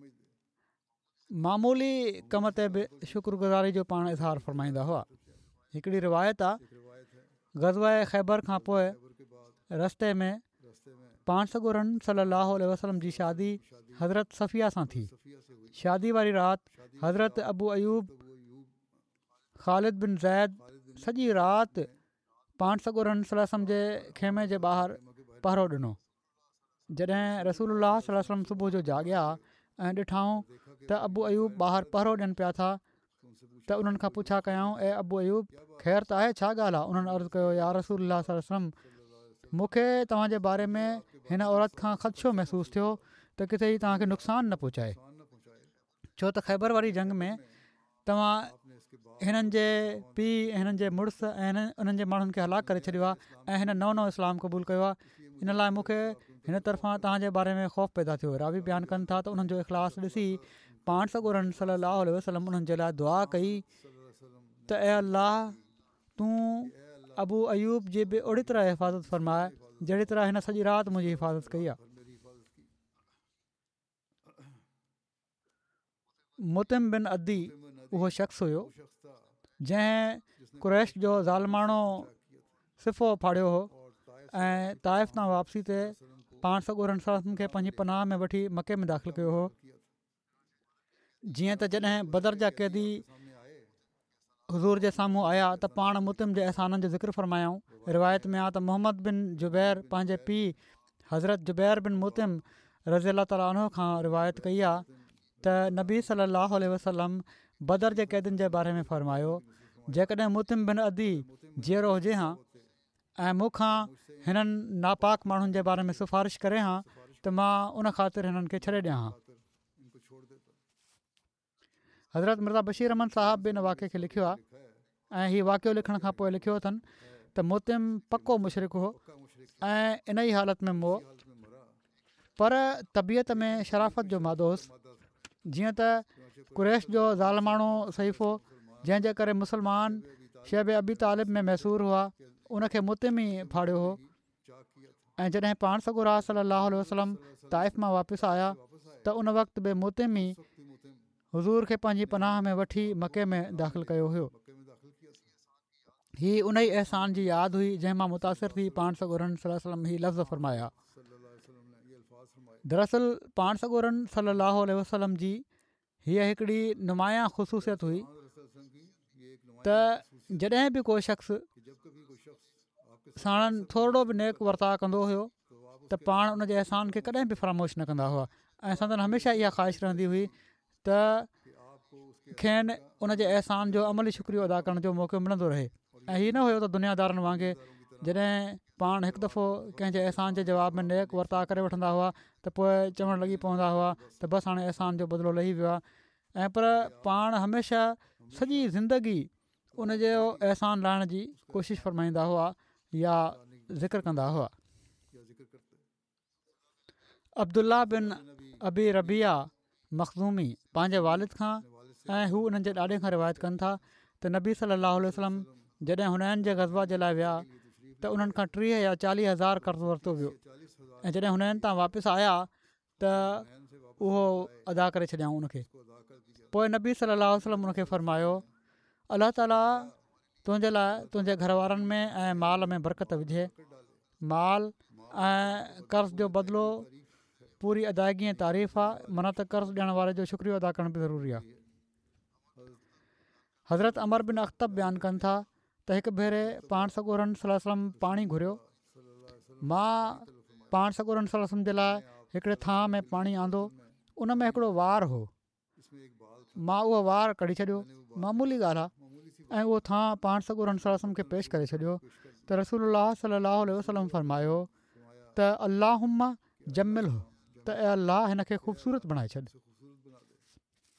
मामूली कम ते बि शुक्रगुज़ारी जो पाण इज़हार फ़रमाईंदा हुआ। हिकिड़ी रिवायत आहे ग़ज़वा ख़ैबर खां पोइ रस्ते में पाण सॻोरन सलाहु वसलम जी शादी हज़रत सफ़िया सां थी। शादी वारी राति हज़रत अबू अयूब ख़ालिद बिन ज़ैद सॼी राति पाण सॻोरन सलम जे खेमे जे ॿाहिरि पहरो ॾिनो। जॾहिं रसूलुल्लाह सलम सुबुह जो जाॻिया ऐं ॾिठाऊं त अबू अयूब ॿाहिरि पहरो ॾियनि पिया था त उन्हनि खां पुछा कयाऊं, ऐं अबू अयूब ख़ैर त आहे, छा ॻाल्हि आहे? उन्हनि अर्ज़ु कयो, या रसूलुल्लाह सलम मूंखे तव्हांजे बारे में हिन औरत खां ख़दशो महसूसु थियो त किथे ही तव्हांखे नुक़सानु न पहुचाए, छो त ख़ैबर वारी जंग में तव्हां हिननि जे पीउ, हिननि जे मुड़ुस ऐं उन्हनि जे माण्हुनि खे हलाक करे छॾियो आहे ऐं हिन नओं इस्लाम क़बूल कयो आहे। इन लाइ मूंखे हिन तरफ़ां तव्हांजे बारे में ख़ौफ़ पैदा थियो। रावी बयानु कनि था त उन्हनि जो इख़लास ॾिसी पाण सॻोरन सलाहु वसलम उन्हनि जे लाइ दुआ कई त ए अल्लाह तूं अबू अयूब जी बि ओड़ी तरह हिफ़ाज़त फ़रमाए जहिड़ी तरह हिन सॼी राति मुंहिंजी हिफ़ाज़त कई आहे। मुतिम बिन अदी उहो शख़्स हुयो जंहिं कुरैश जो ज़ालमाणो सिफ़ो फाड़ियो हो ऐं ताइफ़ तां वापसी ते पाण सॻोरन सलम खे पंहिंजी पनाह में वठी मके में दाख़िल कयो हो। जीअं त जॾहिं बदर जा क़ैदी हज़ूर जे साम्हूं आया त पाण मुतिम जे अहसाननि जो ज़िक्र फ़रमायाऊं। रिवायत में आहे त मोहम्मद बिन जुबैर पंहिंजे पीउ हज़रत जुबैर बिन मुतिम रज़ी अल्लाह ताला अन्हु खां रिवायत कई आहे त नबी सलाहु वसलम बदर जे क़ैदियुनि जे बारे में फ़रमायो, जेकॾहिं मुतिम बिन अदी जीअरो हुजे हा ऐं मूंखां हिननि नापाक माण्हुनि जे बारे में सिफ़ारिश करे हा त मां उन ख़ातिर हिननि खे छॾे ॾियां हा। हज़रत मिर्ज़ा बशीर अहमद साहिब बि इन वाक़े खे लिखियो आहे ऐं हीउ वाक़ियो लिखण खां पोइ लिखियो अथनि त मुतिम पको मुशरिक हो ऐं इन ई हालत में मोह, पर तबियत में शराफ़त जो मादो हुउसि। जीअं त कुरैश जो ज़ालमाणो सहीफ़ो जंहिंजे करे मुस्लमान शैब अबी तालिब में मैसूर हुआ, उनखे मुतिम ई फाड़ियो हो। ऐं जॾहिं पाण सॻोरा सलाहु वसलम ताइफ़ मां वापसि आया त उन वक़्तु बि मुतिम ई हुज़ूर खे पंहिंजी पनाह में वठी मके में दाख़िल कयो हुयो। हीअ उन ई अहसान जी यादि हुई जंहिं मां मुतासिर थी पाण सॻोरन सलम ही लफ़्ज़ फ़रमाया। दरअसल पाण सॻोरन सलाहु वसलम जी हीअ हिकिड़ी नुमाया ख़ुसूसियत हुई त जॾहिं बि को शख़्स साणनि थोरो बि नेक वर्ताव कंदो हुयो त पाण उन जे अहसान खे कॾहिं बि फ़रामोश न कंदा हुआ ऐं संदन हमेशह इहा ख़्वाहिश रहंदी हुई त खेनि उन जे अहसान जो अमली शुक्रियो अदा करण जो मौक़ो मिलंदो रहे। ऐं हीअ न हुयो त दुनियादारनि वांगुरु जॾहिं पाण हिकु दफ़ो कंहिंजे अहसान जे जवाब में नेक वर्ताव करे वठंदा हुआ त पोइ चवणु लॻी पवंदा हुआ त बसि हाणे अहसान जो बदिलो लही वियो आहे। ऐं पर पाण हमेशह सॼी ज़िंदगी उन जो अहसान लाहिण जी कोशिशि फ़रमाईंदा हुआ या ज़िक्र कंदा हुआ। अब्दुल्ला बिन अबी रबिया मखज़ूमी पंहिंजे वालिद खां ऐं हू उन्हनि जे ॾाॾे खां रिवायत कनि था त नबी सलाहु वसलम जॾहिं हुनैन जे ग़ज़वा जे लाइ विया त उन्हनि खां 30 या 40 हज़ार कर्ज़ वरितो वियो ऐं जॾहिं हुनैन तां वापसि आया त उहो अदा करे छॾियाऊं उनखे। पोइ नबी सलाहु वसलम उनखे फ़रमायो, अलाह ताला तुंहिंजे लाइ तुंहिंजे घर वारनि में ऐं माल में बरकत विझे। माल ऐं कर्ज़ जो बदिलो पूरी अदायगी ऐं तारीफ़ आहे, माना त कर्ज़ ॾियण वारे जो शुक्रियो अदा करण बि ज़रूरी आहे। हज़रत अमर बिन अख़्तब बयानु कनि था त हिकु भेरे पाण सॻोरन सलम पाणी घुरियो। मां पाण सॻोरन सलम जे लाइ हिकिड़े थां में पाणी आंदो, उन में हिकिड़ो वार हो। मां उहो वार कढी छॾियो, मामूली ॻाल्हि आहे, ऐं उहो थां पाण सॻोरन सलम खे पेश करे छॾियो त रसूलुल्लाह सलाहु वसलम फ़रमायो त अल्लाहुम्मा जमिल हो, त ऐं अल्लाह हिन खे ख़ूबसूरत बणाए छॾ।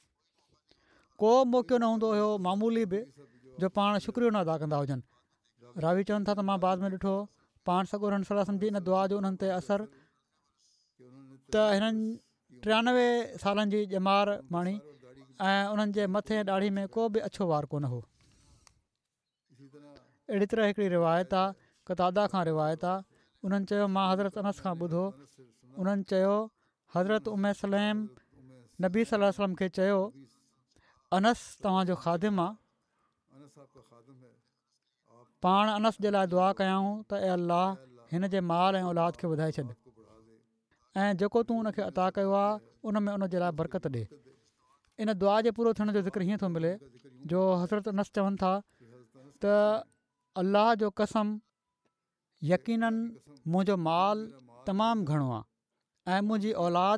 को मौक़ो न हूंदो हुयो मामूली बि जो पाण शुक्रियो न अदा कंदा हुजनि। रावी चवनि था त मां बाद में ॾिठो पाण सॻोरनि सलाह जी इन दुआ जो उन्हनि ते असरु त हिननि 93 सालनि जी ॼमार माणी ऐं उन्हनि जे मथे ॾाढ़ी में को बि अछो वार कोन हो। अहिड़ी तरह हिकिड़ी रिवायत आहे, कतादा खां रिवायत आहे, उन्हनि चयो मां हज़रत अनस खां ॿुधो, उन्हनि चयो हज़रत उम्मे सलेम नबी सल्लल्लाहु अलैहि वसल्लम खे चयो अनस तव्हांजो ख़ादिम आहे, पाण अनस जे लाइ दुआ कयाऊं त ए अलाह हिन जे माल ऐं औलाद खे वधाए छॾ ऐं जेको तूं उनखे अता कयो आहे उन में उन जे लाइ बरकत ॾे। इन दुआ जे पूरो थियण जो ज़िक्र हीअं थो मिले जो हज़रत अनस चवनि था त अलाह जो कसम यकीनन मुंहिंजो माल तमामु घणो आहे ऐं मुंहिंजी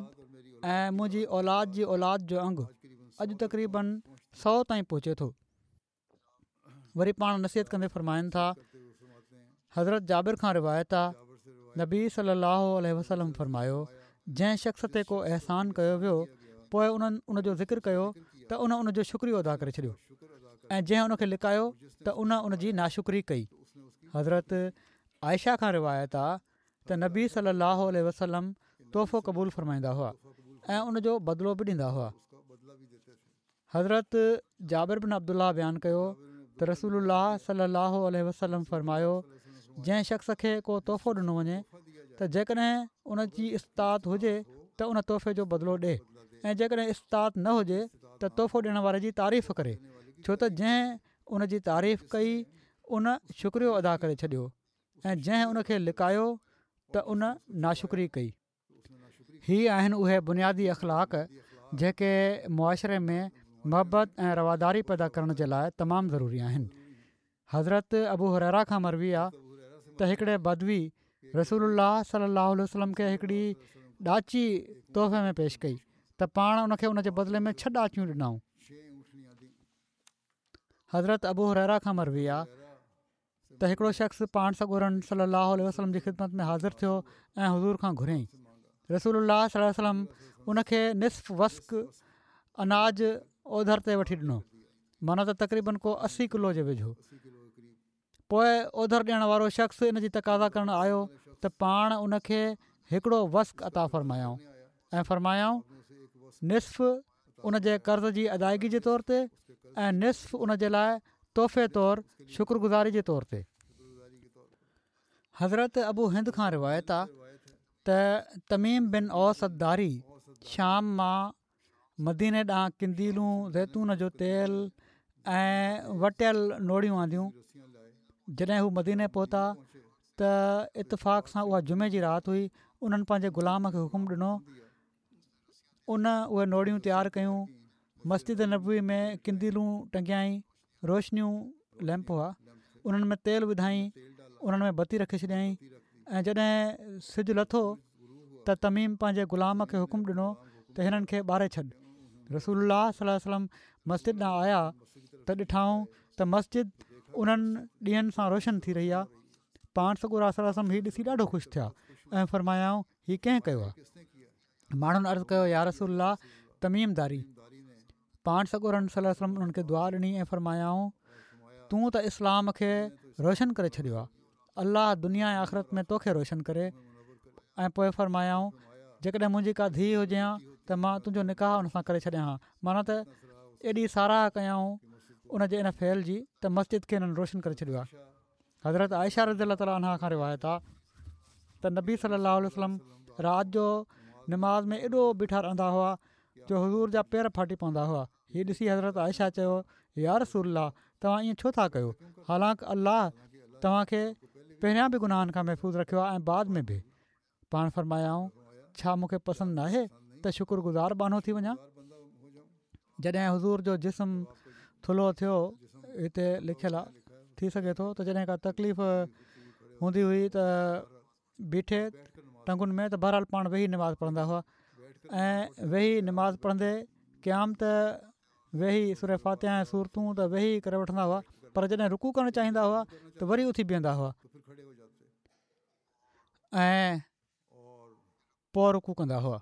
औलाद जी औलाद जो अंगु अॼु तक़रीबन 100 ताईं पहुचे थो। वरी पाण नसीहत कंदे फरमाइनि था, हज़रत जाबिर खां रिवायत आहे नबी सल्लल्लाहु अलैहि वसल्लम फरमायो जंहिं शख़्स ते को अहसान कयो वियो पोइ उन्हनि उनजो ज़िक्र कयो त उनजो शुक्रियो अदा करे छॾियो ऐं जंहिं उनखे लिकायो त उनजी नाशुक्री कई। हज़रत आयशा खां रिवायत आहे त नबी सल्लल्लाहु अलैहि वसल्लम तोहफ़ो क़बूलु फरमाईंदा हुआ ऐं उनजो बदिलो बि ॾींदा हुआ। हज़रत जाबिर बिन अब्दुल्ला बयानु कयो त रसूलुल्लाह सल्लल्लाहु अलैहि वसल्लम फरमायो जंहिं शख़्स खे को तोहफ़ो ॾिनो वञे त जेकॾहिं उनजी इस्तात हुजे त उन तोहफ़े जो बदिलो ॾिए ऐं जेकॾहिं इस्तात न हुजे त तोहफ़ो ॾियण वारे जी तारीफ़ करे, छो त जंहिं उनजी तारीफ़ कई उन शुक्रियो अदा करे छॾियो ऐं जंहिं उनखे लिकायो त उन नाशुक्री कई। हीअ आहिनि उहे बुनियादी अख़लाक़ जेके मुआशिरे में मुहबत ऐं रवादारी पैदा करण जे लाइ तमामु ज़रूरी आहिनि। हज़रत अबू हुरैरा खां मरवी आहे त हिकिड़े बदवी रसूलुल्लाह सल्लल्लाहु अलैहि वसल्लम खे हिकिड़ी ॾाची तोहफ़े में पेश कई त पाण उनखे उनजे बदिले में 6 ॾाचियूं ॾिनऊं। हज़रत अबू हुरैरा खां मरवी आहे त हिकिड़ो शख़्स पाण सॻोरन सल्लल्लाहु अलैहि वसल्लम जी ख़िदमत में हाज़िर थियो ऐं हुज़ूर खां घुरियईं। रसूलुल्लाह सल्लल्लाहु अलैहि वसल्लम उनखे निसफ़ वस्क अनाज ओधर ते वठी ॾिनो, माना त तक़रीबन को 80 किलो जे वेझो। पोइ ओधर ॾियण वारो शख़्स इन जी तक़ाज़ा करणु आयो त पाण उनखे हिकिड़ो वस्क अता फ़रमायाऊं ऐं फ़रमायाऊं निसफ़ उन जे कर्ज़ जी अदायगी जे तौर ते ऐं निसफ़ उन जे लाइ तोहफ़े तौरु शुक्रगुज़ारी जे तौर ते। हज़रत अबू हिंद खां रिवायत आहे त तमीम बिन औस अदारी शाम मां मदीने ॾांहुं किंदीलूं ज़ैतून जो तेल ऐं वटियल नोड़ियूं आंदियूं। जॾहिं हू मदीने पहुता त इतफ़ाक़ सां उहा जुमे जी राति हुई। उन्हनि पंहिंजे ग़ुलाम खे हुकुम ॾिनो, उहे नोड़ियूं तयारु कयूं, मस्जिद नबवी में किंदीलूं टंगियाई, रोशनियूं लैंप हुआ, उन्हनि में तेल विधाई, उन्हनि में बती रखी छॾियईं ऐं जॾहिं सिजु लथो त तमीम पंहिंजे ग़ुलाम खे हुकुम ॾिनो त हिननि खे ॿारे छॾ। रसूलुल्लाह सल्लल्लाहु अलैहि वसल्लम मस्जिद ॾांहुं आया त ॾिठाऊं त मस्जिद उन्हनि ॾींहंनि सां रोशन थी रही आहे। पाण सॻोरा सल्लल्लाहु अलैहि वसल्लम हीअ ॾिसी ॾाढो ख़ुशि थिया ऐं फ़रमायाऊं हीअ कंहिं कयो आहे? माण्हुनि अर्ज़ु कयो या रसूलुल्लाह तमीमदारी। पाण सॻोरनि सल्लल्लाहु अलैहि वसल्लम उन्हनि खे दुआ ॾिनी ऐं फ़रमायाऊं तूं त इस्लाम खे रोशन करे छॾियो आहे, अलाह दुनिया ऐं आख़िरत में तोखे रोशन करे। ऐं पोइ फ़रमायाऊं जेकॾहिं मुंहिंजी का धीउ हुजे हा त मां तुंहिंजो निकाह हुन सां करे छॾियां हा, माना त एॾी साराह कयऊं उनजे इन फेल जी त मस्जिद खे हिननि रोशन करे छॾियो आहे। हज़रत आयशा रज़ियल्लाहु ताला अन्हा खां रिवायत आहे त नबी सल्लल्लाहु अलैहि वसल्लम राति जो निमाज़ में एॾो बीठा रहंदा हुआ जो हुज़ूर जा पेर फाटी पवंदा हुआ। हीअ ॾिसी हज़रत आयशा चयो या रसूलल्लाह तव्हां ईअं छो था कयो, हालांकि अलाह तव्हांखे पहिरियां बि गुनाहनि खां महफ़ूज़ रखियो आहे ऐं बाद में बि। पाण फ़रमायाऊं छा मूंखे पसंदि न आहे त शुक्रगुज़ार बानो थी वञा। जॾहिं हुज़ूर जो जिस्म थुल्हो थियो, हिते लिखियलु आहे, थी सघे थो त जॾहिं का तकलीफ़ हूंदी हुई त बीठे टंगुनि में त बहरहाल पाण वेही निमाज़ पढ़ंदा हुआ ऐं वेही निमाज़ पढ़ंदे क़याम त वेही सूरह फातिहा ऐं सूरतूं त वेही करे वठंदा हुआ, पर जॾहिं रुकू करणु चाहींदा हुआ त वरी उथी बीहंदा हुआ ऐं पोइ रुकू कंदा हुआ।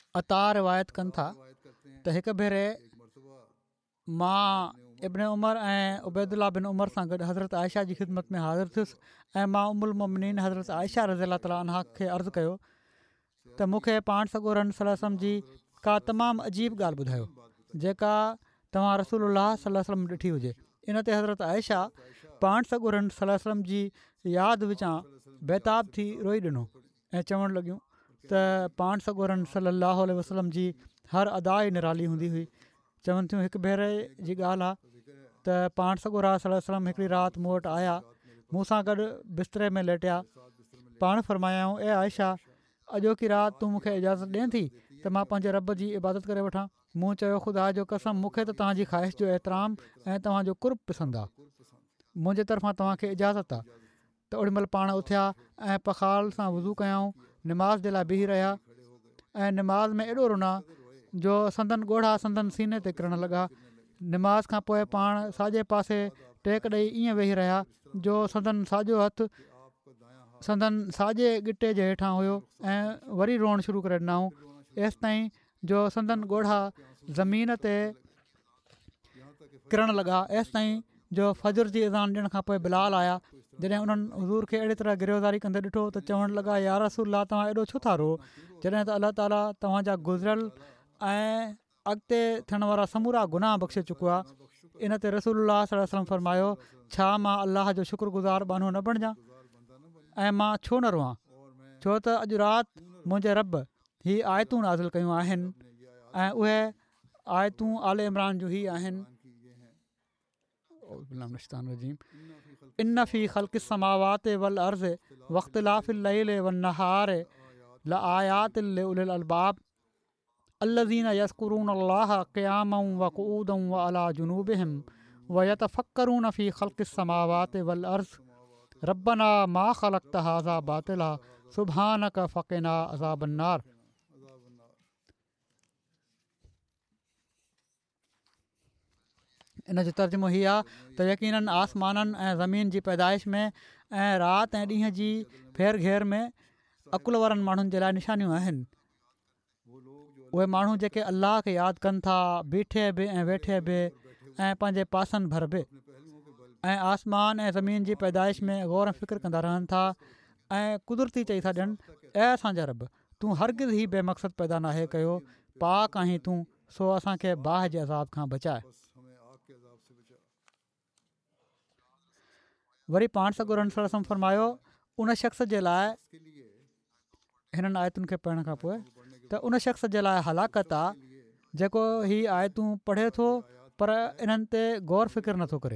अता रिवायत कनि था त हिकु भेरे मां इब्न उमर ऐं उबैदुल्ला बिन उमर सां गॾु हज़रत आयशा जी ख़िदमत में हाज़िर थियुसि ऐं मां उमुल मोमिनीन हज़रत आयशा रज़ी अलाह ताला अन्हा खे अर्ज़ु कयो त मूंखे पाण सॻोरन सल्लल्लाहु अलैहि वसल्लम जी का तमामु अजीब ॻाल्हि ॿुधायो जेका तव्हां रसूलुल्लाह सल्लल्लाहु अलैहि वसल्लम ॾिठी हुजे। इन ते हज़रत आयशा पाण सॻोरन सल्लल्लाहु अलैहि वसल्लम जी यादि विचां बेताब थी रोई ॾिनो ऐं चवणु लॻियूं त पाण सॻोरन सल्लल्लाहु अलैहि वसल्लम जी हर अदा ई निराली हूंदी हुई। चवनि थियूं हिकु भेरे जी ॻाल्हि आहे त पाण सॻोरा सल्लल्लाहु अलैहि वसल्लम हिकिड़ी राति मूं वटि आया, मूं सां गॾु बिस्तरे में लेटिया। पाण फरमायाऊं, ए आयशा, अॼोकी राति तूं मूंखे इजाज़त ॾिए थी त मां पंहिंजे रब जी इबादत करे वठां? मूं चयो, ख़ुदा जो कसम, मूंखे त तव्हांजी ख़्वाहिश जो एतिराम ऐं तव्हांजो कुर्ब पसंदि आहे, मुंहिंजे तरफ़ां तव्हांखे इजाज़त आहे। त ओॾीमहिल पाण उथिया ऐं पखाल सां वज़ू कयाऊं, निमाज़ जे लाइ बीही रहिया ऐं निमाज़ में एॾो रुना जो संदन ॻोढ़ा संदन सीने ते किरण लॻा। निमाज़ खां पोइ पाण साॼे पासे टेक ॾेई ईअं वेही रहिया जो संदन साॼो हथु संदन साॼे गिटे जे हेठां हुयो ऐं वरी रोअणु शुरू करे ॾिनऊं एसि ताईं जो संदन ॻोढ़ा ज़मीन ते किरण लॻा, एसि ताईं जो फजर जी अज़ान ॾियण खां पोइ बिलाल आया। जॾहिं उन्हनि हज़ूर खे अहिड़ी तरह गिरफ़्तारी कंदे ॾिठो त चवणु लॻा, या रसूलल्लाह, तव्हां एॾो छो था रो, जॾहिं त अलाह ताला तव्हांजा गुज़िरियल ऐं अॻिते थियण वारा समूरा गुनाह बख़्शे चुको आहे। इन ते रसूलुल्लाह सल्लल्लाहु अलैहि वसल्लम फरमायो, छा मां अलाह जो शुक्रगुज़ार बानो न बणिजां ऐं मां छो न रोआं, छो त अॼु राति मुंहिंजे रब ही आयतूं नाज़िल कयूं आहिनि ऐं उहे आयतूं आले इमरान जूं ई आहिनि। इन फी ख़ल्क़िस समावाति वल अर्ज़ वख्तिलाफ़िल लैल वन नहार लआयातिल लिउलिल अलबाब अल्लज़ीना यज़कुरून अल्लाह क़ियामन व क़ुऊदन व अला जुनूबिहिम व यतफ़क्करून फी ख़ल्क़िस समावाति वल अर्ज़ रब्बना मा ख़लक़्त हाज़ा बातिला सुब्हानक फ़क़िना अज़ाबन नार। इन जो तर्जुमो हीअ आहे त यकीनन आसमाननि ऐं ज़मीन जी पैदाइश में ऐं राति ऐं ॾींहं जी फेर घेर में अकुल वारनि माण्हुनि जे लाइ निशानियूं आहिनि। उहे माण्हू जेके अलाह खे यादि कनि था, बीठे बि ऐं वेठे बि ऐं पंहिंजे पासनि भर बि, ऐं आसमान ऐं ज़मीन जी पैदाइश में ग़ौर फ़िक्र कंदा रहनि था ऐं कुदरती चई था ॾियनि, ऐं असांजा रब, तूं हरगिज़ ई बेमक़सद पैदा नाहे कयो, पाक आहीं तूं, सो असांखे बाहि जे अज़ाब खां बचाए। वरी पाण सॻोरन सल्लल्लाहु अलैहि वसल्लम फरमायो, उन शख़्स जे लाइ, हिननि आयतुनि खे पढ़ण खां पोइ, त उन शख़्स जे लाइ हलाकत आहे जेको ही आयतूं पढ़े थो पर इन्हनि ते ग़ौर फ़िक्र नथो करे।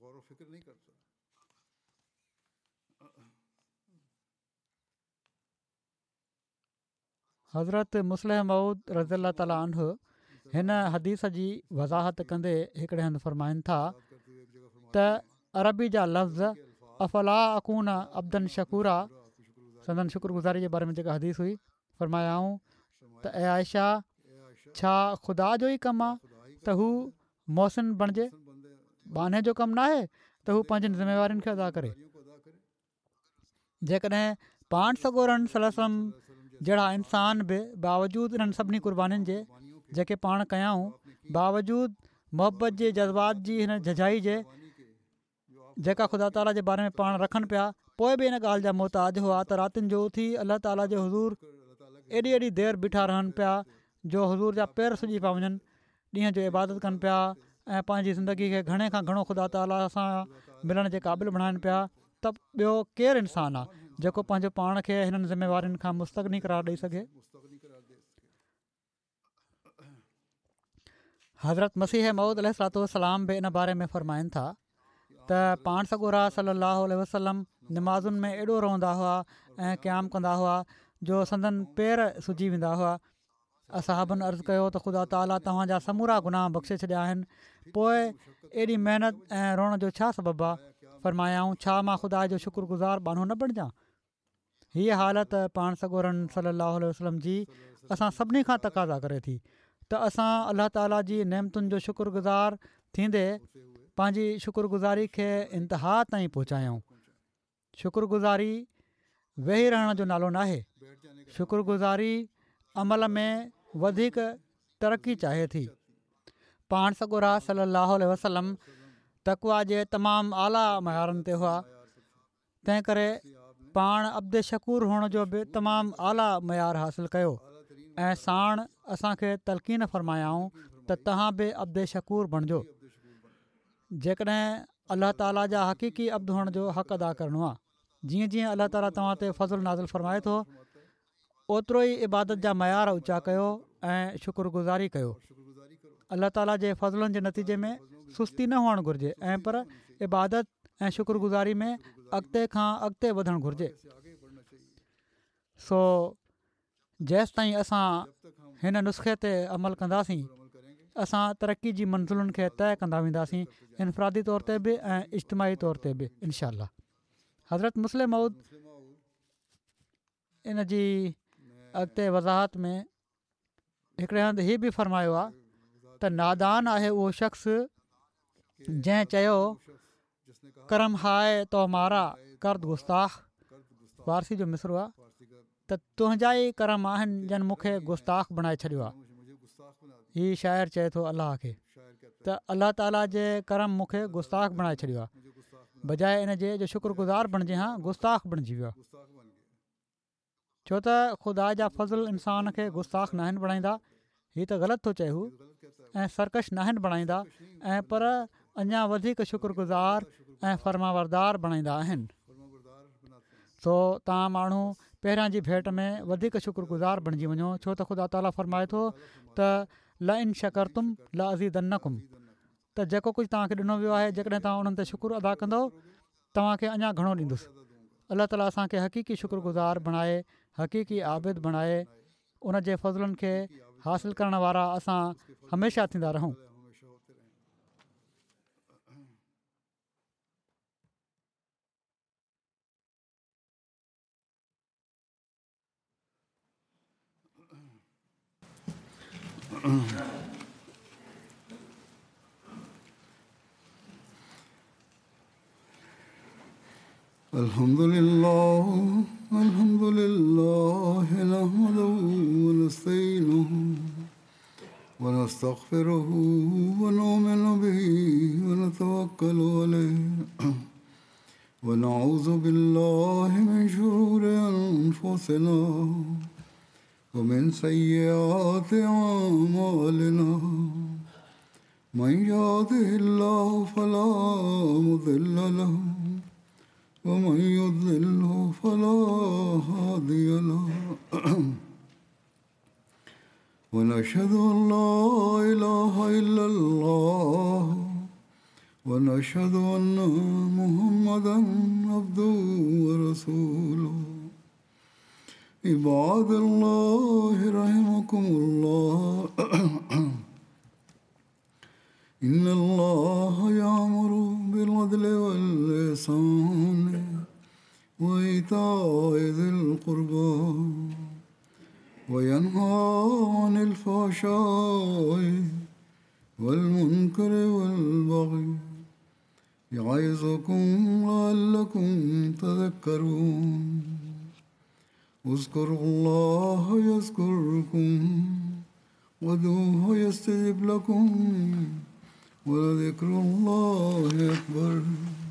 हज़रत मुस्लिम मऊद रज़ी अल्लाह ताला अन्हु हिन हदीस जी वज़ाहत कंदे हिकिड़े हंधि फ़रमाइनि था त अरबी जा लफ़्ज़ अफ़ला अकून अब्दन शकूरा, संदन शुक्रगुज़ारी जे बारे में जेका हदीस हुई, फ़रमायाऊं त ए आयशा, छा ख़ुदा जो ई कमु आहे त हू मोहसिन बणिजे, बाने जो कमु न आहे त हू पंहिंजनि ज़िम्मेवारियुनि खे अदा करे। जेकॾहिं पाण सॻोरन सल्लल्लाहु अलैहि वसल्लम जहिड़ा इंसान बि बावजूदु इन्हनि सभिनी क़ुर्बानीुनि जे जेके पाण कयाऊं, बावजूदु मोहबत जे जज़्बात जी हिन झझाई जे जेका ख़ुदा ताला जे बारे में पाण रखनि पिया, पोइ बि इन ॻाल्हि जा मोहताज हुआ त रातिनि जो उथी अलाह ताला जे हुज़ूर एॾी एॾी देरि बीठा रहनि पिया जो हुज़ूर जा पेर सुॼी पिया वञनि, ॾींहं जो इबादत कनि पिया ऐं पंहिंजी ज़िंदगी खे घणे खां घणो ख़ुदा ताला सां मिलण जे क़ाबिल बणाइनि पिया। त ॿियो केरु इंसानु आहे जेको पंहिंजो पाण खे हिननि ज़िम्मेवारियुनि खां मुस्तग़नी करार ॾेई सघे। हज़रत मसीह मऊद अलैहिस्सलाम बि इन बारे में फ़रमाइनि था त पाण सॻोरा सल्लल्लाहु अलैहि वसल्लम निमाज़ुनि में एॾो रहंदा हुआ ऐं क़याम कंदा हुआ जो संदन पेर सुजी वेंदा हुआ। असहाबनि अर्ज़ु कयो त ख़ुदा ताला तव्हांजा समूरा गुनाह बख़्शे छॾिया आहिनि, पोइ एॾी महिनत ऐं रोअण जो छा सबबु आहे? फ़रमायाऊं, छा मां ख़ुदा जो शुक्रगुज़ार बानो न बणिजां? हीअ हालत पाण सॻोरन सल्लल्लाहु अलैहि वसल्लम जी असां सभिनी खां तक़ाज़ा करे थी त असां अलाह ताला जी नेमतुनि जो शुक्रगुज़ार थींदे पंहिंजी शुक्रगुज़ारी खे इंतिहा ताईं पहुचायूं। शुक्रगुज़ारी वेही रहण जो नालो नाहे, शुक्रगुज़ारी अमल में वधीक तरक़ी चाहे थी। पाण सॻोरा सलाहु वसलम तक़वा जे तमामु आला मयारनि ते हुआ, तंहिं करे पाण अब्दे शकूर हुअण जो बि तमामु आला मयार हासिलु कयो ऐं साण असांखे तलक़ीन फ़रमायाऊं त तव्हां बि अब्दे शकूर बणिजो। जेकॾहिं अलाह ताला जा हक़ीक़ी अब्द हुअण जो हक़ अदा करिणो आहे, जीअं जीअं अलाह ताला तव्हां ते फज़ुल नाज़िल फ़रमाए थो, ओतिरो ई इबादत जा मयार ऊचा कयो ऐं शुक्रगुज़ारी कयो। अलाह ताला जे फज़लनि जे नतीजे में सुस्ती न हुअणु घुरिजे ऐं पर इबादत ऐं शुक्रगुज़ारी में अॻिते खां अॻिते वधणु घुरिजे। सो जेसि ताईं असां हिन नुस्ख़े ते अमल कंदासीं, असां तरक़ी जी मंज़िलुनि खे तइ कंदा वेंदासीं, इनफ़रादी तौर ते बि ऐं इज्तिमाही तौर ते बि इनशा अल्लाह। हज़रत मुस्लिम मऊद इन जी अॻिते वज़ाहत में हिकिड़े हंधि हीअ बि फ़रमायो आहे त नादान आहे उहो शख़्स जंहिं चयो करम हाय तो मारा कर्द गुस्ताख। फारसी जो मिसरो आहे त तुंहिंजा ई करम आहिनि जन मूंखे गुस्ताख बणाए छॾियो आहे। हीअ शाइर चए थो अलाह खे त अलाह ताला जे करम मूंखे गुस्ताख बणाए छॾियो आहे, बजाए इन जे जो शुक्रगुज़ार बणिजे हा गुस्ताख बणिजी वियो आहे। छो त ख़ुदा जा फज़ल इंसान खे गुस्ताख नाहिनि बणाईंदा, हीअ त ग़लति थो चए हू, ऐं सरकश नाहिनि बणाईंदा, ऐं पर अञा वधीक शुक्रगुज़ार ऐं फ़रमावरदार बणाईंदा आहिनि। सो तव्हां माण्हू पहिरियां जी भेट में वधीक शुक्रगुज़ार बणिजी वञो, छो त ख़ुदा ताला फ़रमाए थो त ल इन शकरतुम ल अज़ीदन्नकुम, त जेको कुझु तव्हांखे ॾिनो वियो आहे जेकॾहिं तव्हां उन्हनि ते शुकुरु अदा कंदव तव्हांखे अञा घणो ॾींदुसि। अलाह ताला असांखे हक़ीक़ी शुक्रगुज़ार बणाए, हक़ीक़ी आबिद बणाए, उन जे फज़लनि खे हासिलु करण वारा असां हमेशह थींदा रहूं। Alhamdulillah nahmaduhu wa nasta'inuhu wa nastaghfiruhu wa nu'minu bihi wa natawakkalu alayhi wa na'udhu billahi min shururi anfusina wa min sayyiati a'malina. Man yahdihillahu fala mudilla lahu ومن يضلله فلا هادي له ونشهد أن لا إله إلا الله ونشهد أن محمدا عبده ورسوله. عباد الله رحمكم الله إن الله يأمر بالعدل والإحسان وإيتاء ذي القربى وينهى عن الفحشاء والمنكر والبغي يعظكم لعلكم تذكرون. اذكروا الله يذكركم وادعوه يستجب لكم ولذكر الله أكبر.